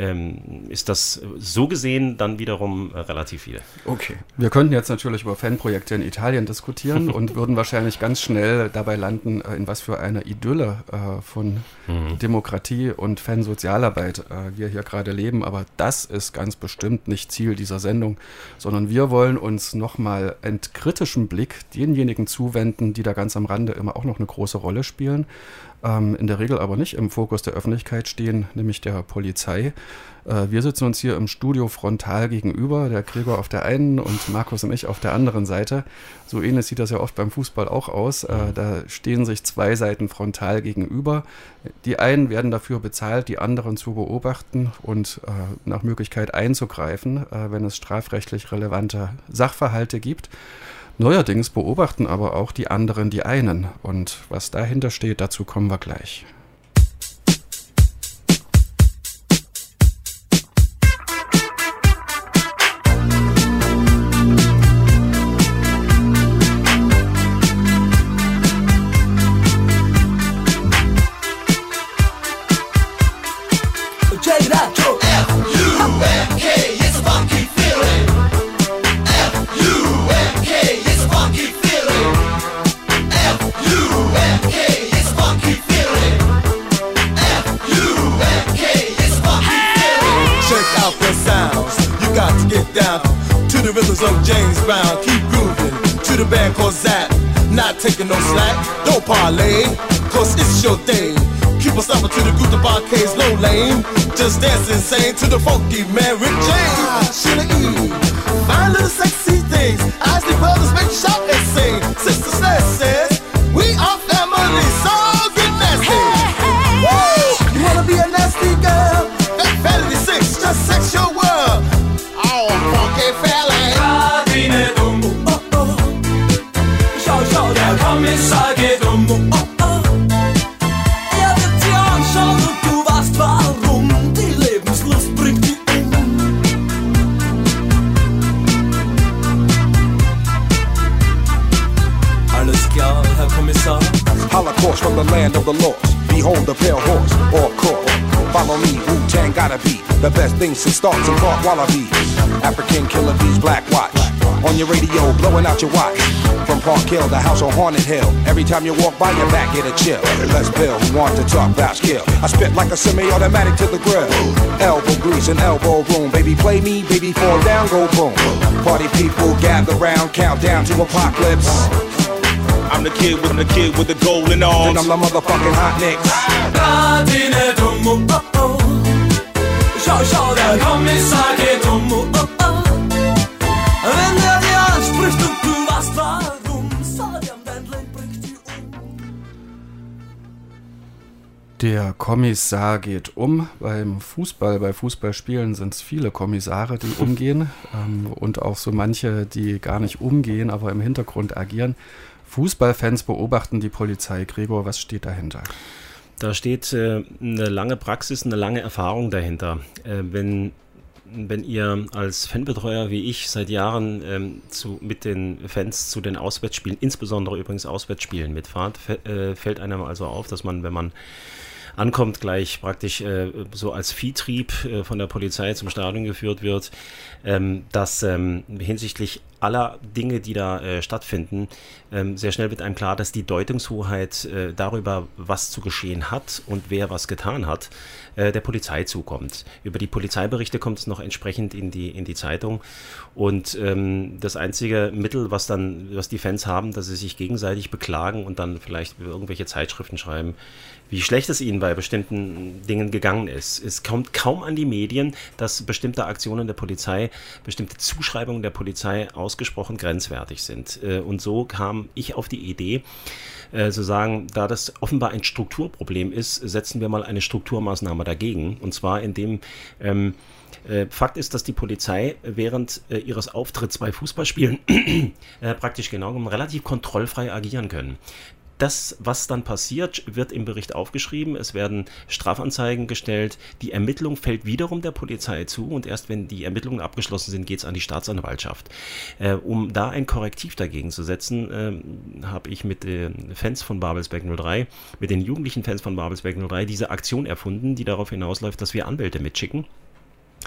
ist das so gesehen dann wiederum relativ viel. Okay. Wir könnten jetzt natürlich über Fanprojekte in Italien diskutieren und würden wahrscheinlich ganz schnell dabei landen, in was für eine Idylle von Demokratie und Fansozialarbeit wir hier gerade leben. Aber das ist ganz bestimmt nicht Ziel dieser Sendung, sondern wir wollen uns nochmal entkritischem Blick denjenigen zuwenden, die da ganz am Rande immer auch noch noch eine große Rolle spielen, in der Regel aber nicht im Fokus der Öffentlichkeit stehen, nämlich der Polizei. Wir sitzen uns hier im Studio frontal gegenüber, der Gregor auf der einen und Markus und ich auf der anderen Seite. So ähnlich sieht das ja oft beim Fußball auch aus. Da stehen sich zwei Seiten frontal gegenüber. Die einen werden dafür bezahlt, die anderen zu beobachten und nach Möglichkeit einzugreifen, wenn es strafrechtlich relevante Sachverhalte gibt. Neuerdings beobachten aber auch die anderen die einen. Und was dahinter steht, dazu kommen wir gleich. Taking no slack, don't parlay, cause it's your thing. Keep us up to the group of arcades, no lane. Just dance insane to the funky man Rick James. Sheila E, fine little sexy things. Eyes the brothers make you shout and sing. Sister Slash says, we are family, so get nasty. Hey, hey, hey. You wanna be a nasty girl? That Vanity 6, just sex your world. Oh, funky fella. Der Kommissar geht um. Er wird dir anschauen und du weißt warum. Die Lebenslust bringt die um. Alles klar, Herr Kommissar. Holocaust from the land of the lost. Behold the pale horse, or court. Follow me, Wu-Tang gotta be the best things to start some Clark Wallabies. African killer bees, Black Watch. On your radio, blowing out your watch. From Park Hill, the house on Haunted Hill. Every time you walk by, your back get a chill. Let's Bill, who want to talk about skill. I spit like a semi-automatic to the grill. Elbow grease and elbow room. Baby, play me, baby, fall down, go boom. Party people gather round, count down to apocalypse. I'm the kid with the golden arms. And I'm the motherfucking hot nicks. Radine dumm, oh oh. Schau, der Kommissar geht um, oh oh. Wenn der dir anspricht und du weißt warum, sag ihm, dein Leben bringt die um. Der Kommissar geht um. Beim Fußball, bei Fußballspielen sind es viele Kommissare, die umgehen und auch so manche, die gar nicht umgehen, aber im Hintergrund agieren. Fußballfans beobachten die Polizei. Gregor, was steht dahinter? Da steht eine lange Praxis, eine lange Erfahrung dahinter. Wenn ihr als Fanbetreuer wie ich seit Jahren mit den Fans zu den Auswärtsspielen, insbesondere übrigens Auswärtsspielen mitfahrt, fällt einem also auf, dass man, wenn man ankommt, gleich praktisch so als Viehtrieb von der Polizei zum Stadion geführt wird, dass hinsichtlich aller Dinge, die da stattfinden, sehr schnell wird einem klar, dass die Deutungshoheit darüber, was zu geschehen hat und wer was getan hat, der Polizei zukommt. Über die Polizeiberichte kommt es noch entsprechend in die Zeitung und das einzige Mittel, was die Fans haben, dass sie sich gegenseitig beklagen und dann vielleicht über irgendwelche Zeitschriften schreiben, wie schlecht es ihnen bei bestimmten Dingen gegangen ist. Es kommt kaum an die Medien, dass bestimmte Aktionen der Polizei, bestimmte Zuschreibungen der Polizei ausgesprochen grenzwertig sind. Und so kam ich auf die Idee, zu sagen, da das offenbar ein Strukturproblem ist, setzen wir mal eine Strukturmaßnahme dagegen. Und zwar indem Fakt ist, dass die Polizei während ihres Auftritts bei Fußballspielen praktisch genau genommen relativ kontrollfrei agieren können. Das, was dann passiert, wird im Bericht aufgeschrieben. Es werden Strafanzeigen gestellt. Die Ermittlung fällt wiederum der Polizei zu und erst wenn die Ermittlungen abgeschlossen sind, geht es an die Staatsanwaltschaft. Um da ein Korrektiv dagegen zu setzen, habe ich mit den Fans von Babelsberg 03, mit den jugendlichen Fans von Babelsberg 03 diese Aktion erfunden, die darauf hinausläuft, dass wir Anwälte mitschicken.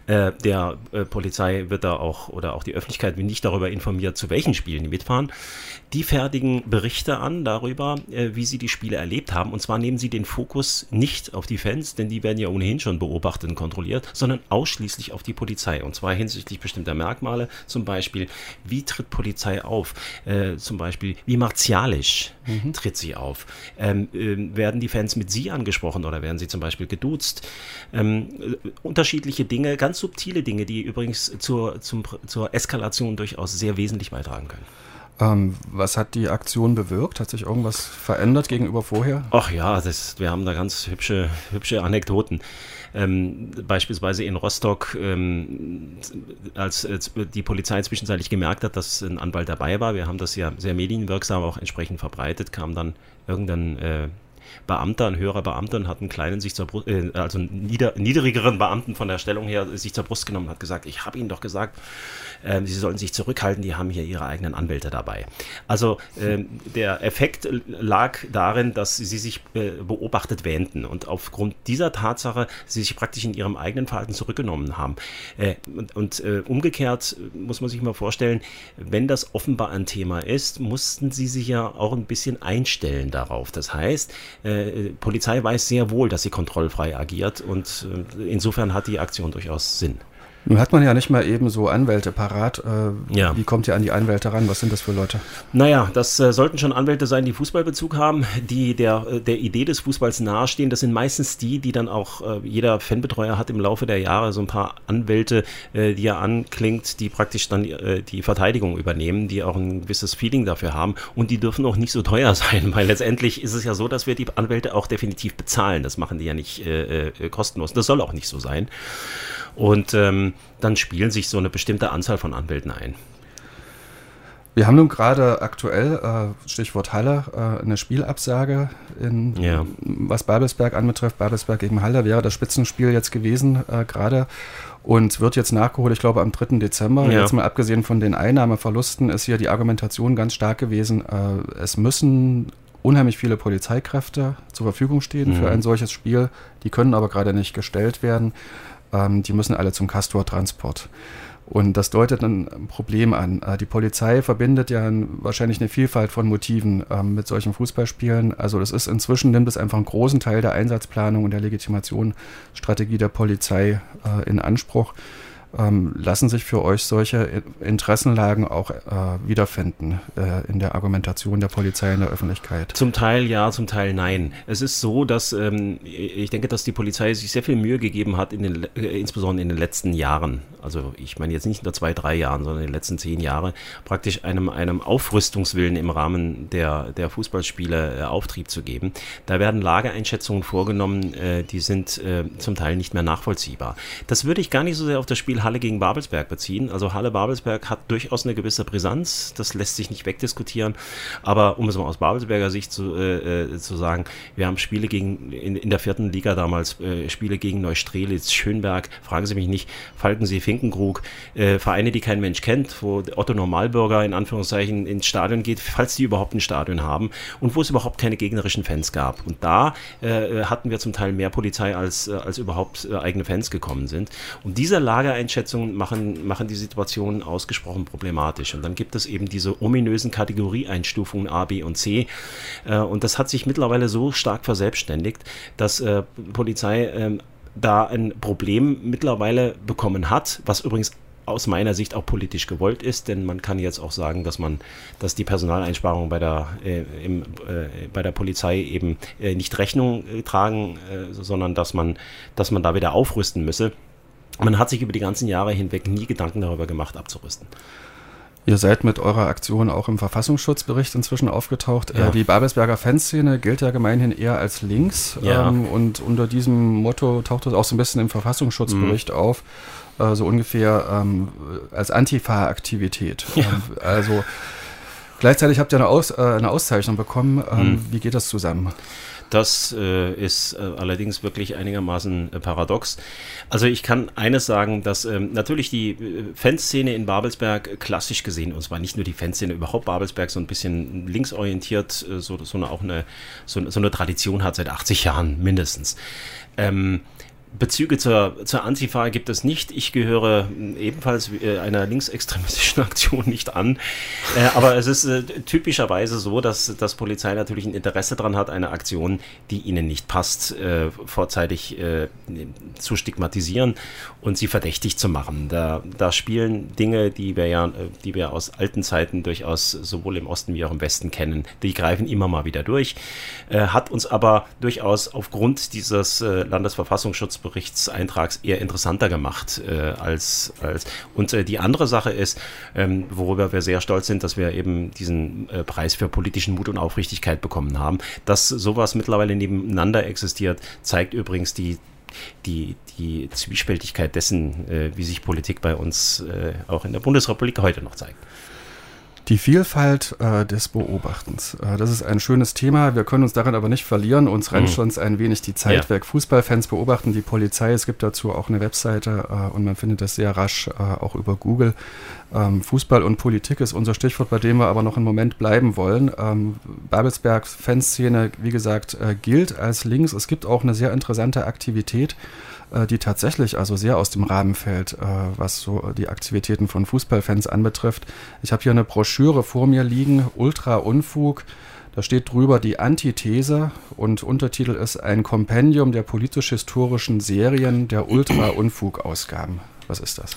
Der Polizei wird da auch, oder auch die Öffentlichkeit wird nicht darüber informiert, zu welchen Spielen die mitfahren. Die fertigen Berichte an darüber, wie sie die Spiele erlebt haben. Und zwar nehmen sie den Fokus nicht auf die Fans, denn die werden ja ohnehin schon beobachtet und kontrolliert, sondern ausschließlich auf die Polizei. Und zwar hinsichtlich bestimmter Merkmale, zum Beispiel, wie tritt Polizei auf? Zum Beispiel, wie martialisch tritt sie auf? Werden die Fans mit Sie angesprochen oder werden sie zum Beispiel geduzt? Unterschiedliche Dinge, ganz subtile Dinge, die übrigens zur Eskalation durchaus sehr wesentlich beitragen können. Was hat die Aktion bewirkt? Hat sich irgendwas verändert gegenüber vorher? Ach ja, wir haben da ganz hübsche Anekdoten. Beispielsweise in Rostock, als die Polizei zwischenzeitlich gemerkt hat, dass ein Anwalt dabei war, wir haben das ja sehr medienwirksam auch entsprechend verbreitet, kam dann irgendein Beamter, ein höherer Beamter, und hat einen kleinen also einen niedrigeren Beamten von der Stellung her sich zur Brust genommen und hat gesagt, ich habe Ihnen doch gesagt, Sie sollen sich zurückhalten, die haben hier ihre eigenen Anwälte dabei. Also der Effekt lag darin, dass sie sich beobachtet wähnten und aufgrund dieser Tatsache sie sich praktisch in ihrem eigenen Verhalten zurückgenommen haben. Umgekehrt muss man sich mal vorstellen, wenn das offenbar ein Thema ist, mussten sie sich ja auch ein bisschen einstellen darauf. Das heißt, Polizei weiß sehr wohl, dass sie kontrollfrei agiert, und insofern hat die Aktion durchaus Sinn. Nun hat man ja nicht mal eben so Anwälte parat. Wie kommt ihr an die Anwälte ran? Was sind das für Leute? Naja, das sollten schon Anwälte sein, die Fußballbezug haben, die der Idee des Fußballs nahestehen. Das sind meistens die dann auch, jeder Fanbetreuer hat im Laufe der Jahre so ein paar Anwälte, die er anklingt, die praktisch dann die Verteidigung übernehmen, die auch ein gewisses Feeling dafür haben, und die dürfen auch nicht so teuer sein, weil letztendlich ist es ja so, dass wir die Anwälte auch definitiv bezahlen. Das machen die ja nicht kostenlos. Das soll auch nicht so sein. Und dann spielen sich so eine bestimmte Anzahl von Anwälten ein. Wir haben nun gerade aktuell, Stichwort Halle, eine Spielabsage, was Babelsberg anbetrifft. Babelsberg gegen Halle wäre das Spitzenspiel jetzt gewesen gerade und wird jetzt nachgeholt, ich glaube am 3. Dezember. Ja. Jetzt mal abgesehen von den Einnahmeverlusten ist hier die Argumentation ganz stark gewesen, es müssen unheimlich viele Polizeikräfte zur Verfügung stehen für ein solches Spiel. Die können aber gerade nicht gestellt werden. Die müssen alle zum Castor-Transport. Und das deutet ein Problem an. Die Polizei verbindet ja wahrscheinlich eine Vielfalt von Motiven mit solchen Fußballspielen. Also das ist inzwischen, nimmt es einfach einen großen Teil der Einsatzplanung und der Legitimationsstrategie der Polizei in Anspruch. Lassen sich für euch solche Interessenlagen auch wiederfinden in der Argumentation der Polizei in der Öffentlichkeit? Zum Teil ja, zum Teil nein. Es ist so, dass ich denke, dass die Polizei sich sehr viel Mühe gegeben hat, insbesondere in den letzten Jahren. Also ich meine jetzt nicht nur 2-3 Jahren, sondern in den letzten 10 Jahren praktisch einem Aufrüstungswillen im Rahmen der Fußballspiele Auftrieb zu geben. Da werden Lageeinschätzungen vorgenommen, die sind zum Teil nicht mehr nachvollziehbar. Das würde ich gar nicht so sehr auf das Spiel Halle gegen Babelsberg beziehen. Also Halle-Babelsberg hat durchaus eine gewisse Brisanz, das lässt sich nicht wegdiskutieren, aber um es mal aus Babelsberger Sicht zu sagen, wir haben Spiele in der 4. Liga damals, Spiele gegen Neustrelitz, Schönberg, fragen Sie mich nicht, Falkensee, Finkenkrug, Vereine, die kein Mensch kennt, wo Otto Normalbürger in Anführungszeichen ins Stadion geht, falls die überhaupt ein Stadion haben, und wo es überhaupt keine gegnerischen Fans gab. Und da hatten wir zum Teil mehr Polizei, als überhaupt eigene Fans gekommen sind. Und dieser Lageeinschätzungen machen die Situation ausgesprochen problematisch. Und dann gibt es eben diese ominösen Kategorieeinstufungen A, B und C. Und das hat sich mittlerweile so stark verselbstständigt, dass Polizei da ein Problem mittlerweile bekommen hat, was übrigens aus meiner Sicht auch politisch gewollt ist, denn man kann jetzt auch sagen, dass die Personaleinsparungen bei der Polizei eben nicht Rechnung tragen, sondern dass man da wieder aufrüsten müsse. Man hat sich über die ganzen Jahre hinweg nie Gedanken darüber gemacht, abzurüsten. Ihr seid mit eurer Aktion auch im Verfassungsschutzbericht inzwischen aufgetaucht. Ja. Die Babelsberger Fanszene gilt ja gemeinhin eher als links. Ja. Und unter diesem Motto taucht es auch so ein bisschen im Verfassungsschutzbericht auf, so ungefähr als Antifa-Aktivität. Ja. Also gleichzeitig habt ihr eine Auszeichnung bekommen. Wie geht das zusammen? Das ist allerdings wirklich einigermaßen paradox. Also ich kann eines sagen, dass natürlich die Fanszene in Babelsberg klassisch gesehen, und zwar nicht nur die Fanszene, überhaupt Babelsberg so ein bisschen linksorientiert, so eine Tradition hat seit 80 Jahren mindestens. Bezüge zur Antifa gibt es nicht. Ich gehöre ebenfalls einer linksextremistischen Aktion nicht an. Aber es ist typischerweise so, dass Polizei natürlich ein Interesse daran hat, eine Aktion, die ihnen nicht passt, vorzeitig zu stigmatisieren und sie verdächtig zu machen. Da spielen Dinge, die wir aus alten Zeiten durchaus sowohl im Osten wie auch im Westen kennen. Die greifen immer mal wieder durch. Hat uns aber durchaus aufgrund dieses Landesverfassungsschutzberichtseintrags eher interessanter gemacht und die andere Sache ist, worüber wir sehr stolz sind, dass wir eben diesen Preis für politischen Mut und Aufrichtigkeit bekommen haben. Dass sowas mittlerweile nebeneinander existiert, zeigt übrigens die Zwiespältigkeit dessen, wie sich Politik bei uns auch in der Bundesrepublik heute noch zeigt. Die Vielfalt des Beobachtens. Das ist ein schönes Thema. Wir können uns darin aber nicht verlieren. Uns rennt schon ein wenig die Zeit weg. Fußballfans beobachten die Polizei. Es gibt dazu auch eine Webseite und man findet das sehr rasch auch über Google. Fußball und Politik ist unser Stichwort, bei dem wir aber noch einen Moment bleiben wollen. Babelsberg-Fanszene, wie gesagt, gilt als links. Es gibt auch eine sehr interessante Aktivität, die tatsächlich also sehr aus dem Rahmen fällt, was so die Aktivitäten von Fußballfans anbetrifft. Ich habe hier eine Broschüre vor mir liegen, Ultra-Unfug. Da steht drüber die Antithese und Untertitel ist ein Kompendium der politisch-historischen Serien der Ultra-Unfug-Ausgaben. Was ist das?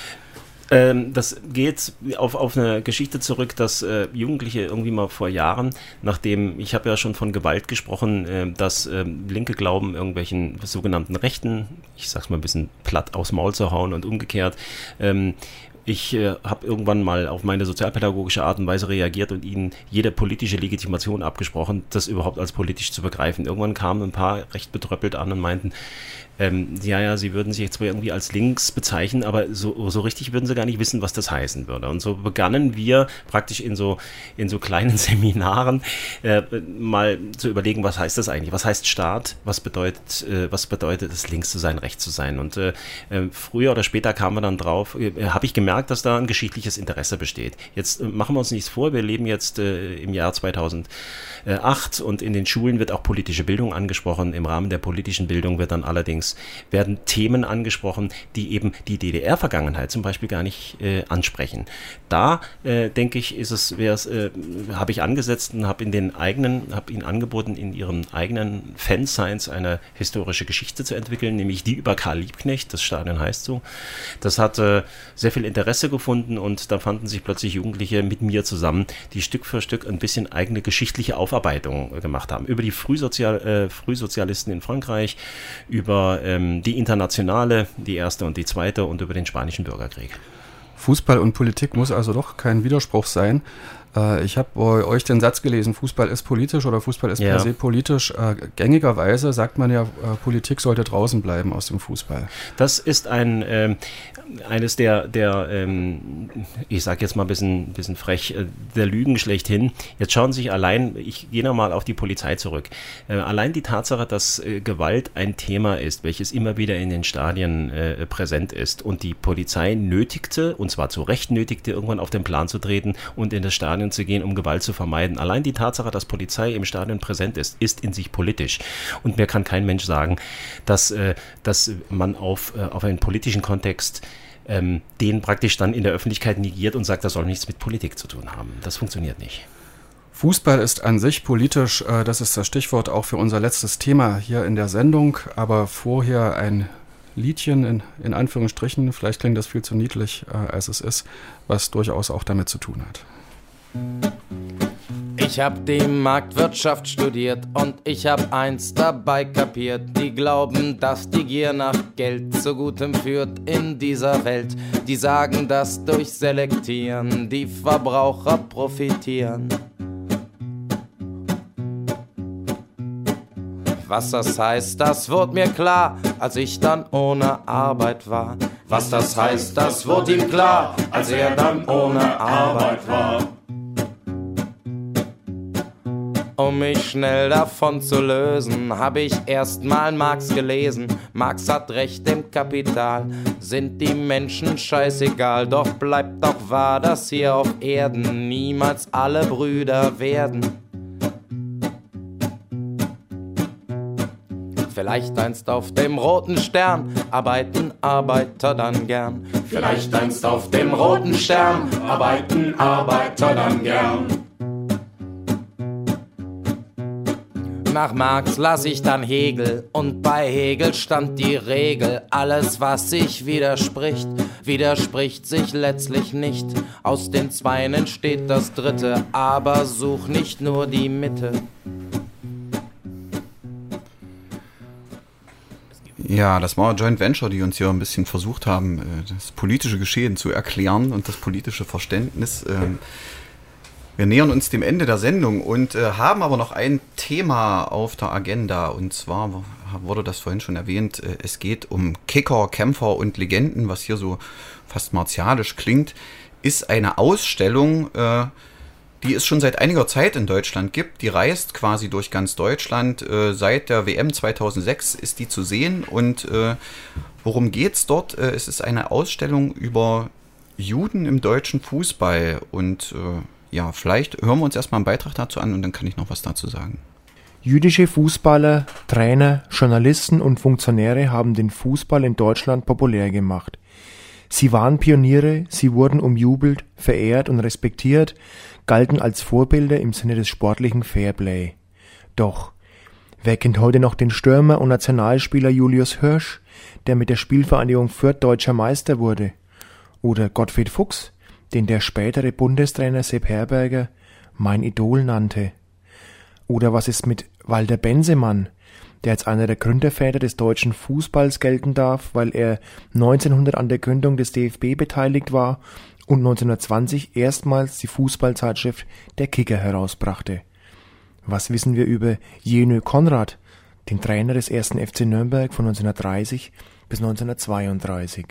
Das geht auf eine Geschichte zurück, dass Jugendliche irgendwie mal vor Jahren, nachdem, ich habe ja schon von Gewalt gesprochen, dass Linke glauben, irgendwelchen sogenannten Rechten, ich sag's mal ein bisschen platt, aufs Maul zu hauen und umgekehrt. Ich habe irgendwann mal auf meine sozialpädagogische Art und Weise reagiert und ihnen jede politische Legitimation abgesprochen, das überhaupt als politisch zu begreifen. Irgendwann kamen ein paar recht betröppelt an und meinten, sie würden sich jetzt zwar irgendwie als links bezeichnen, aber so richtig würden sie gar nicht wissen, was das heißen würde. Und so begannen wir praktisch in so kleinen Seminaren mal zu überlegen, was heißt das eigentlich? Was heißt Staat? Was bedeutet es, links zu sein, rechts zu sein? Und früher oder später kamen wir dann drauf, habe ich gemerkt, dass da ein geschichtliches Interesse besteht. Jetzt machen wir uns nichts vor, wir leben jetzt im Jahr 2008 und in den Schulen wird auch politische Bildung angesprochen. Im Rahmen der politischen Bildung werden Themen angesprochen, die eben die DDR-Vergangenheit zum Beispiel gar nicht ansprechen. Da, denke ich, habe ich angesetzt und habe ihnen angeboten, in ihren eigenen Fanscience eine historische Geschichte zu entwickeln, nämlich die über Karl Liebknecht, das Stadion heißt so. Das hat sehr viel Interesse gefunden und da fanden sich plötzlich Jugendliche mit mir zusammen, die Stück für Stück ein bisschen eigene geschichtliche Aufarbeitung gemacht haben. Über die Frühsozialisten in Frankreich, über die Internationale, die erste und die zweite und über den Spanischen Bürgerkrieg. Fußball und Politik muss also doch kein Widerspruch sein. Ich habe bei euch den Satz gelesen, Fußball ist politisch oder Fußball ist per se politisch. Gängigerweise sagt man ja, Politik sollte draußen bleiben aus dem Fußball. Das ist eines der ich sage jetzt mal ein bisschen frech, der Lügen schlechthin. Jetzt schauen Sie sich allein, ich gehe nochmal auf die Polizei zurück. Allein die Tatsache, dass Gewalt ein Thema ist, welches immer wieder in den Stadien präsent ist und die Polizei nötigte, und zwar zu Recht nötigte, irgendwann auf den Plan zu treten und in das Stadion zu gehen, um Gewalt zu vermeiden. Allein die Tatsache, dass Polizei im Stadion präsent ist in sich politisch. Und mir kann kein Mensch sagen, dass man auf einen politischen Kontext den praktisch dann in der Öffentlichkeit negiert und sagt, das soll nichts mit Politik zu tun haben. Das funktioniert nicht. Fußball ist an sich politisch, das ist das Stichwort auch für unser letztes Thema hier in der Sendung, aber vorher ein Liedchen in Anführungsstrichen, vielleicht klingt das viel zu niedlich, als es ist, was durchaus auch damit zu tun hat. Ich hab die Marktwirtschaft studiert und ich hab eins dabei kapiert. Die glauben, dass die Gier nach Geld zu Gutem führt in dieser Welt. Die sagen, dass durch Selektieren die Verbraucher profitieren. Was das heißt, das wurde mir klar, als ich dann ohne Arbeit war. Was das heißt, das wurde ihm klar, als er dann ohne Arbeit war. Um mich schnell davon zu lösen, hab ich erstmal Marx gelesen. Marx hat recht, im Kapital sind die Menschen scheißegal. Doch bleibt doch wahr, dass hier auf Erden niemals alle Brüder werden. Vielleicht einst auf dem roten Stern arbeiten Arbeiter dann gern. Vielleicht einst auf dem roten Stern arbeiten Arbeiter dann gern. Nach Marx las ich dann Hegel und bei Hegel stand die Regel: Alles, was sich widerspricht, widerspricht sich letztlich nicht. Aus den Zweien entsteht das Dritte, aber such nicht nur die Mitte. Ja, das war Joint Venture, die uns hier ein bisschen versucht haben, das politische Geschehen zu erklären und das politische Verständnis. Wir nähern uns dem Ende der Sendung und haben aber noch ein Thema auf der Agenda. Und zwar wurde das vorhin schon erwähnt, es geht um Kicker, Kämpfer und Legenden, was hier so fast martialisch klingt, ist eine Ausstellung, die es schon seit einiger Zeit in Deutschland gibt. Die reist quasi durch ganz Deutschland. Seit der WM 2006 ist die zu sehen. Und worum geht's dort? Es ist eine Ausstellung über Juden im deutschen Fußball. Und ja, vielleicht hören wir uns erstmal einen Beitrag dazu an und dann kann ich noch was dazu sagen. Jüdische Fußballer, Trainer, Journalisten und Funktionäre haben den Fußball in Deutschland populär gemacht. Sie waren Pioniere, sie wurden umjubelt, verehrt und respektiert, galten als Vorbilder im Sinne des sportlichen Fairplay. Doch, wer kennt heute noch den Stürmer und Nationalspieler Julius Hirsch, der mit der Spielvereinigung Fürth deutscher Meister wurde? Oder Gottfried Fuchs, den der spätere Bundestrainer Sepp Herberger mein Idol nannte? Oder was ist mit Walter Bensemann, der als einer der Gründerväter des deutschen Fußballs gelten darf, weil er 1900 an der Gründung des DFB beteiligt war und 1920 erstmals die Fußballzeitschrift Der Kicker herausbrachte? Was wissen wir über Jenö Konrad, den Trainer des 1. FC Nürnberg von 1930 bis 1932?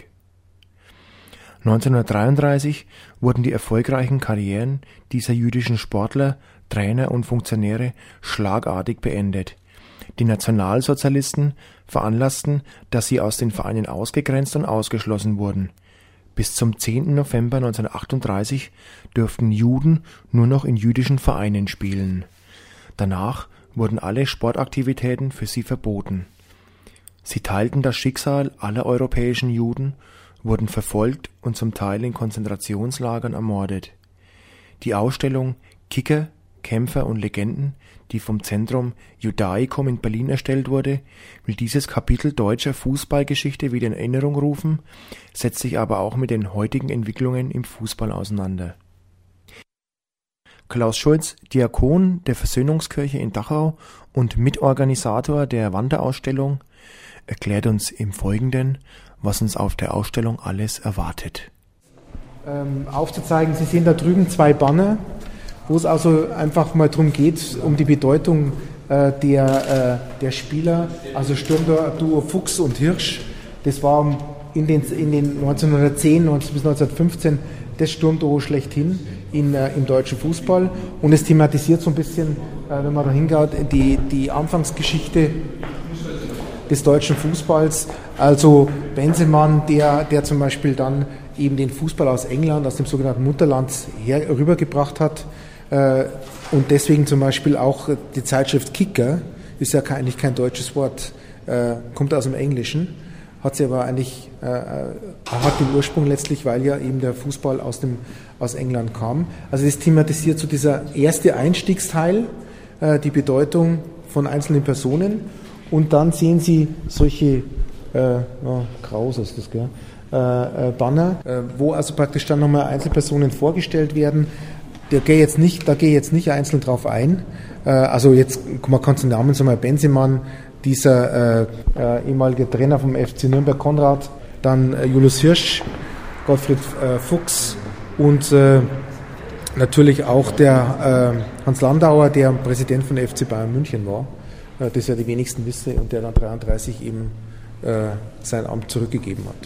1933 wurden die erfolgreichen Karrieren dieser jüdischen Sportler, Trainer und Funktionäre schlagartig beendet. Die Nationalsozialisten veranlassten, dass sie aus den Vereinen ausgegrenzt und ausgeschlossen wurden. Bis zum 10. November 1938 durften Juden nur noch in jüdischen Vereinen spielen. Danach wurden alle Sportaktivitäten für sie verboten. Sie teilten das Schicksal aller europäischen Juden, wurden verfolgt und zum Teil in Konzentrationslagern ermordet. Die Ausstellung Kicker, Kämpfer und Legenden, die vom Zentrum Judaicum in Berlin erstellt wurde, will dieses Kapitel deutscher Fußballgeschichte wieder in Erinnerung rufen, setzt sich aber auch mit den heutigen Entwicklungen im Fußball auseinander. Klaus Schulz, Diakon der Versöhnungskirche in Dachau und Mitorganisator der Wanderausstellung, erklärt uns im Folgenden, was uns auf der Ausstellung alles erwartet. Aufzuzeigen, Sie sehen da drüben 2 Banner, wo es also einfach mal darum geht, um die Bedeutung der Spieler, also Sturmduo Fuchs und Hirsch. Das war in den 1910 bis 1915 das Sturmduo schlechthin im deutschen Fußball. Und es thematisiert so ein bisschen, wenn man da hingeht, die Anfangsgeschichte des deutschen Fußballs. Also Bensemann, der zum Beispiel dann eben den Fußball aus England, aus dem sogenannten Mutterland rübergebracht hat. Und deswegen zum Beispiel auch die Zeitschrift Kicker, ist ja eigentlich kein deutsches Wort, kommt aus dem Englischen, hat sie aber eigentlich, hat den Ursprung letztlich, weil ja eben der Fußball aus England kam. Also das thematisiert so dieser erste Einstiegsteil, die Bedeutung von einzelnen Personen. Und dann sehen Sie solche, Kraus ist das, gell? Banner, wo also praktisch dann nochmal Einzelpersonen vorgestellt werden. Da gehe ich jetzt nicht einzeln drauf ein. Also jetzt, man kann es Namen sagen, Bensemann, dieser ehemalige Trainer vom FC Nürnberg Konrad, dann Julius Hirsch, Gottfried Fuchs und natürlich auch der Hans Landauer, der Präsident von FC Bayern München war. Das ja die wenigsten wissen und der dann 1933 eben sein Amt zurückgegeben hat.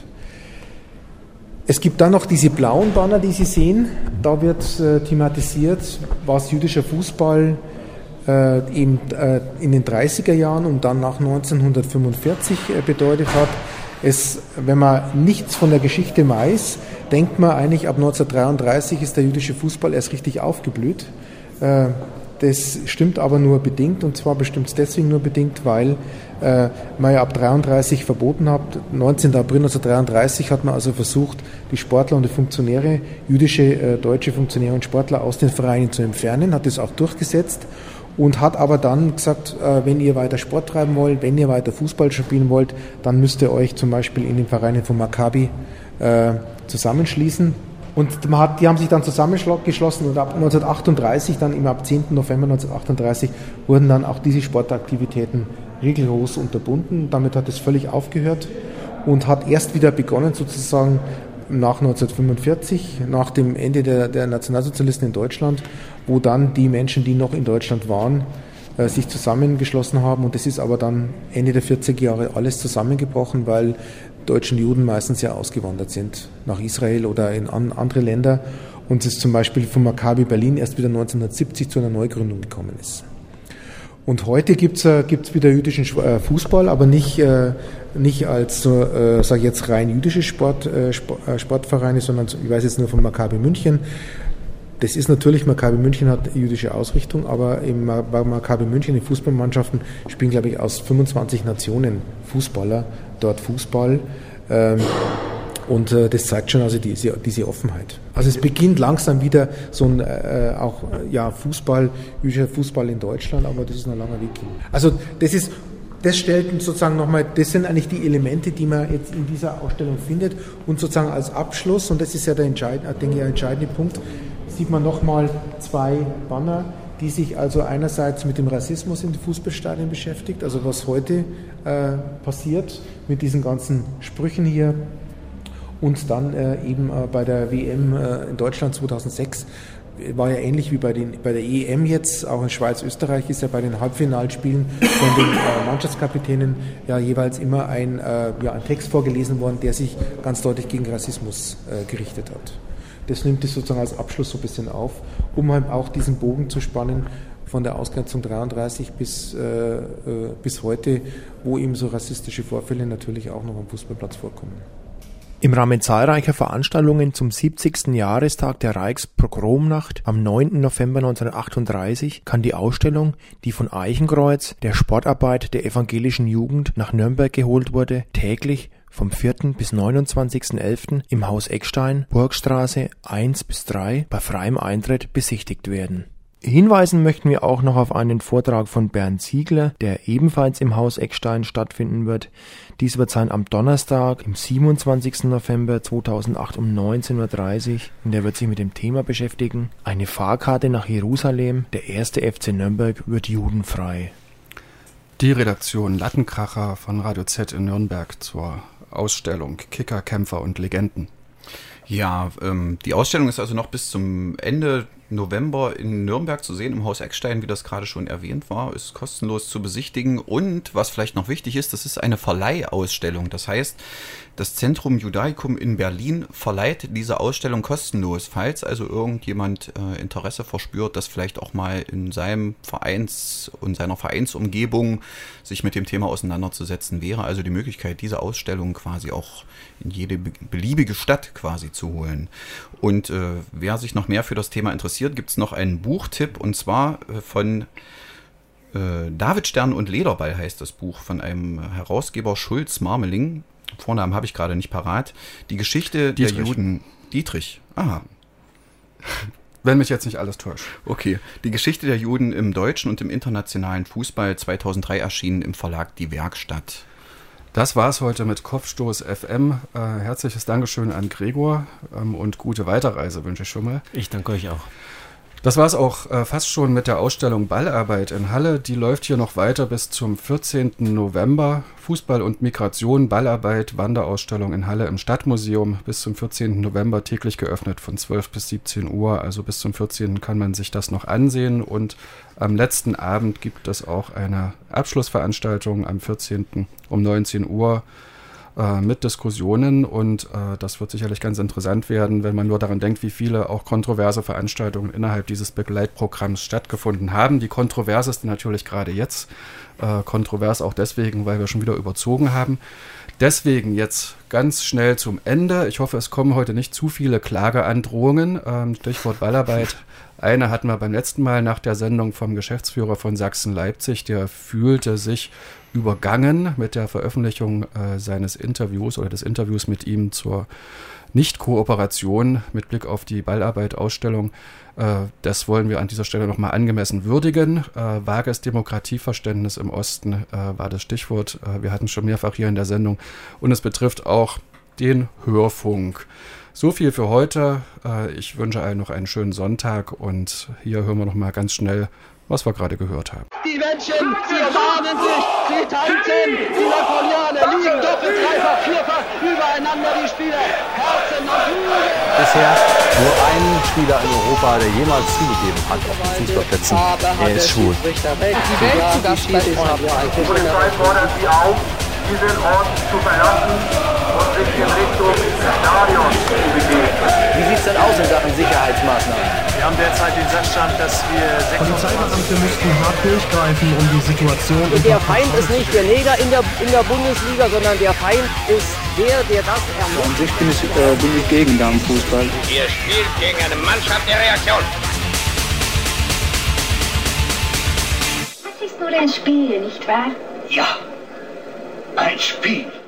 Es gibt dann noch diese blauen Banner, die Sie sehen. Da wird thematisiert, was jüdischer Fußball eben in den 30er Jahren und dann nach 1945 bedeutet hat. Wenn man nichts von der Geschichte weiß, denkt man eigentlich, ab 1933 ist der jüdische Fußball erst richtig aufgeblüht. Das stimmt aber nur bedingt, und zwar bestimmt es deswegen nur bedingt, weil man ja ab 33 verboten hat. 19. April 1933 hat man also versucht, die Sportler und die Funktionäre, jüdische, deutsche Funktionäre und Sportler aus den Vereinen zu entfernen, hat das auch durchgesetzt und hat aber dann gesagt, wenn ihr weiter Sport treiben wollt, wenn ihr weiter Fußball spielen wollt, dann müsst ihr euch zum Beispiel in den Vereinen von Maccabi zusammenschließen. Und die haben sich dann zusammengeschlossen und ab 1938, dann immer ab 10. November 1938, wurden dann auch diese Sportaktivitäten rigoros unterbunden. Damit hat es völlig aufgehört und hat erst wieder begonnen sozusagen nach 1945, nach dem Ende der Nationalsozialisten in Deutschland, wo dann die Menschen, die noch in Deutschland waren, sich zusammengeschlossen haben. Und das ist aber dann Ende der 40er Jahre alles zusammengebrochen, weil deutschen Juden meistens ja ausgewandert sind nach Israel oder in andere Länder und es zum Beispiel von Maccabi Berlin erst wieder 1970 zu einer Neugründung gekommen ist. Und heute gibt's wieder jüdischen Fußball, aber nicht als sage ich jetzt rein jüdische Sportvereine, sondern ich weiß jetzt nur von Maccabi München. Das ist natürlich, Maccabi München hat jüdische Ausrichtung, aber bei Maccabi München in Fußballmannschaften spielen, glaube ich, aus 25 Nationen Fußballer dort Fußball. Und das zeigt schon also diese Offenheit. Also es beginnt langsam wieder so ein jüdischer Fußball in Deutschland, aber das ist noch ein langer Weg hin. Also das stellt sozusagen nochmal, das sind eigentlich die Elemente, die man jetzt in dieser Ausstellung findet und sozusagen als Abschluss, und das ist ja der entscheidende Punkt, sieht man nochmal 2 Banner, die sich also einerseits mit dem Rassismus in den Fußballstadien beschäftigt, also was heute passiert mit diesen ganzen Sprüchen hier, und dann eben bei der WM in Deutschland 2006 war ja ähnlich wie bei der EM jetzt, auch in Schweiz-Österreich ist ja bei den Halbfinalspielen von den Mannschaftskapitänen ja jeweils immer ein Text vorgelesen worden, der sich ganz deutlich gegen Rassismus gerichtet hat. Das nimmt es sozusagen als Abschluss so ein bisschen auf, um halt auch diesen Bogen zu spannen von der Ausgrenzung 33 bis heute, wo eben so rassistische Vorfälle natürlich auch noch am Fußballplatz vorkommen. Im Rahmen zahlreicher Veranstaltungen zum 70. Jahrestag der Reichspogromnacht am 9. November 1938 kann die Ausstellung, die von Eichenkreuz, der Sportarbeit der evangelischen Jugend, nach Nürnberg geholt wurde, täglich vom 4. bis 29.11. im Haus Eckstein, Burgstraße 1 bis 3 bei freiem Eintritt besichtigt werden. Hinweisen möchten wir auch noch auf einen Vortrag von Bernd Ziegler, der ebenfalls im Haus Eckstein stattfinden wird. Dies wird sein am Donnerstag, im 27. November 2008 um 19.30 Uhr. Und er wird sich mit dem Thema beschäftigen: Eine Fahrkarte nach Jerusalem, der erste FC Nürnberg wird judenfrei. Die Redaktion Lattenkracher von Radio Z in Nürnberg zur Ausstellung Kicker, Kämpfer und Legenden. Ja, die Ausstellung ist also noch bis zum Ende November in Nürnberg zu sehen, im Haus Eckstein, wie das gerade schon erwähnt war, ist kostenlos zu besichtigen. Und was vielleicht noch wichtig ist, das ist eine Verleihausstellung. Das heißt, das Zentrum Judaicum in Berlin verleiht diese Ausstellung kostenlos. Falls also irgendjemand Interesse verspürt, das vielleicht auch mal in seinem seiner Vereinsumgebung sich mit dem Thema auseinanderzusetzen, wäre also die Möglichkeit, diese Ausstellung quasi auch in jede beliebige Stadt quasi zu holen. Und wer sich noch mehr für das Thema interessiert, gibt es noch einen Buchtipp, und zwar von David Stern und Lederball heißt das Buch, von einem Herausgeber Schulz Marmeling. Vornamen habe ich gerade nicht parat. Die Geschichte der Juden. Dietrich. Aha. Wenn mich jetzt nicht alles täuscht. Okay. Die Geschichte der Juden im deutschen und im internationalen Fußball, 2003 erschienen im Verlag Die Werkstatt. Das war's heute mit Kopfstoß FM. Herzliches Dankeschön an Gregor und gute Weiterreise wünsche ich schon mal. Ich danke euch auch. Das war's auch fast schon mit der Ausstellung Ballarbeit in Halle. Die läuft hier noch weiter bis zum 14. November. Fußball und Migration, Ballarbeit, Wanderausstellung in Halle im Stadtmuseum. Bis zum 14. November täglich geöffnet von 12 bis 17 Uhr. Also bis zum 14. kann man sich das noch ansehen. Und am letzten Abend gibt es auch eine Abschlussveranstaltung am 14. um 19 Uhr. Mit Diskussionen, und das wird sicherlich ganz interessant werden, wenn man nur daran denkt, wie viele auch kontroverse Veranstaltungen innerhalb dieses Begleitprogramms stattgefunden haben. Die kontroverseste natürlich gerade jetzt, kontrovers auch deswegen, weil wir schon wieder überzogen haben. Deswegen jetzt ganz schnell zum Ende. Ich hoffe, es kommen heute nicht zu viele Klageandrohungen. Stichwort Ballarbeit Eine hatten wir beim letzten Mal nach der Sendung vom Geschäftsführer von Sachsen-Leipzig, der fühlte sich übergangen mit der Veröffentlichung seines Interviews oder des Interviews mit ihm zur Nicht-Kooperation mit Blick auf die Ballarbeit-Ausstellung. Das wollen wir an dieser Stelle nochmal angemessen würdigen. Vages Demokratieverständnis im Osten war das Stichwort. Wir hatten es schon mehrfach hier in der Sendung und es betrifft auch den Hörfunk. So viel für heute. Ich wünsche allen noch einen schönen Sonntag und hier hören wir nochmal ganz schnell, was wir gerade gehört haben. Die Männchen, sie umarmen sich, sie tanzen, die Napoleoner liegen doppelt, dreifach, vierfach übereinander, die Spieler, Herzen und Flügel. Bisher nur einen Spieler in Europa, der jemals zugegeben hat auf den Fußballplätzen, er ist schwul. Die Welt zu Gast bei uns. Die Polizei fordert Sie auf, diesen Ort zu verlassen und sich in Richtung Stadion zu begeben. Wie sieht es denn aus in Sachen Sicherheitsmaßnahmen? Wir haben derzeit den Sachstand, dass wir 26... Polizeibeamte müssten hart durchgreifen, um die Situation... Und der Feind ist nicht der Neger in der Bundesliga, sondern der Feind ist der das ermordet. An sich bin ich gegen Damenfußball. Ihr spielt gegen eine Mannschaft der Reaktion. Das ist nur ein Spiel, nicht wahr? Ja, ein Spiel.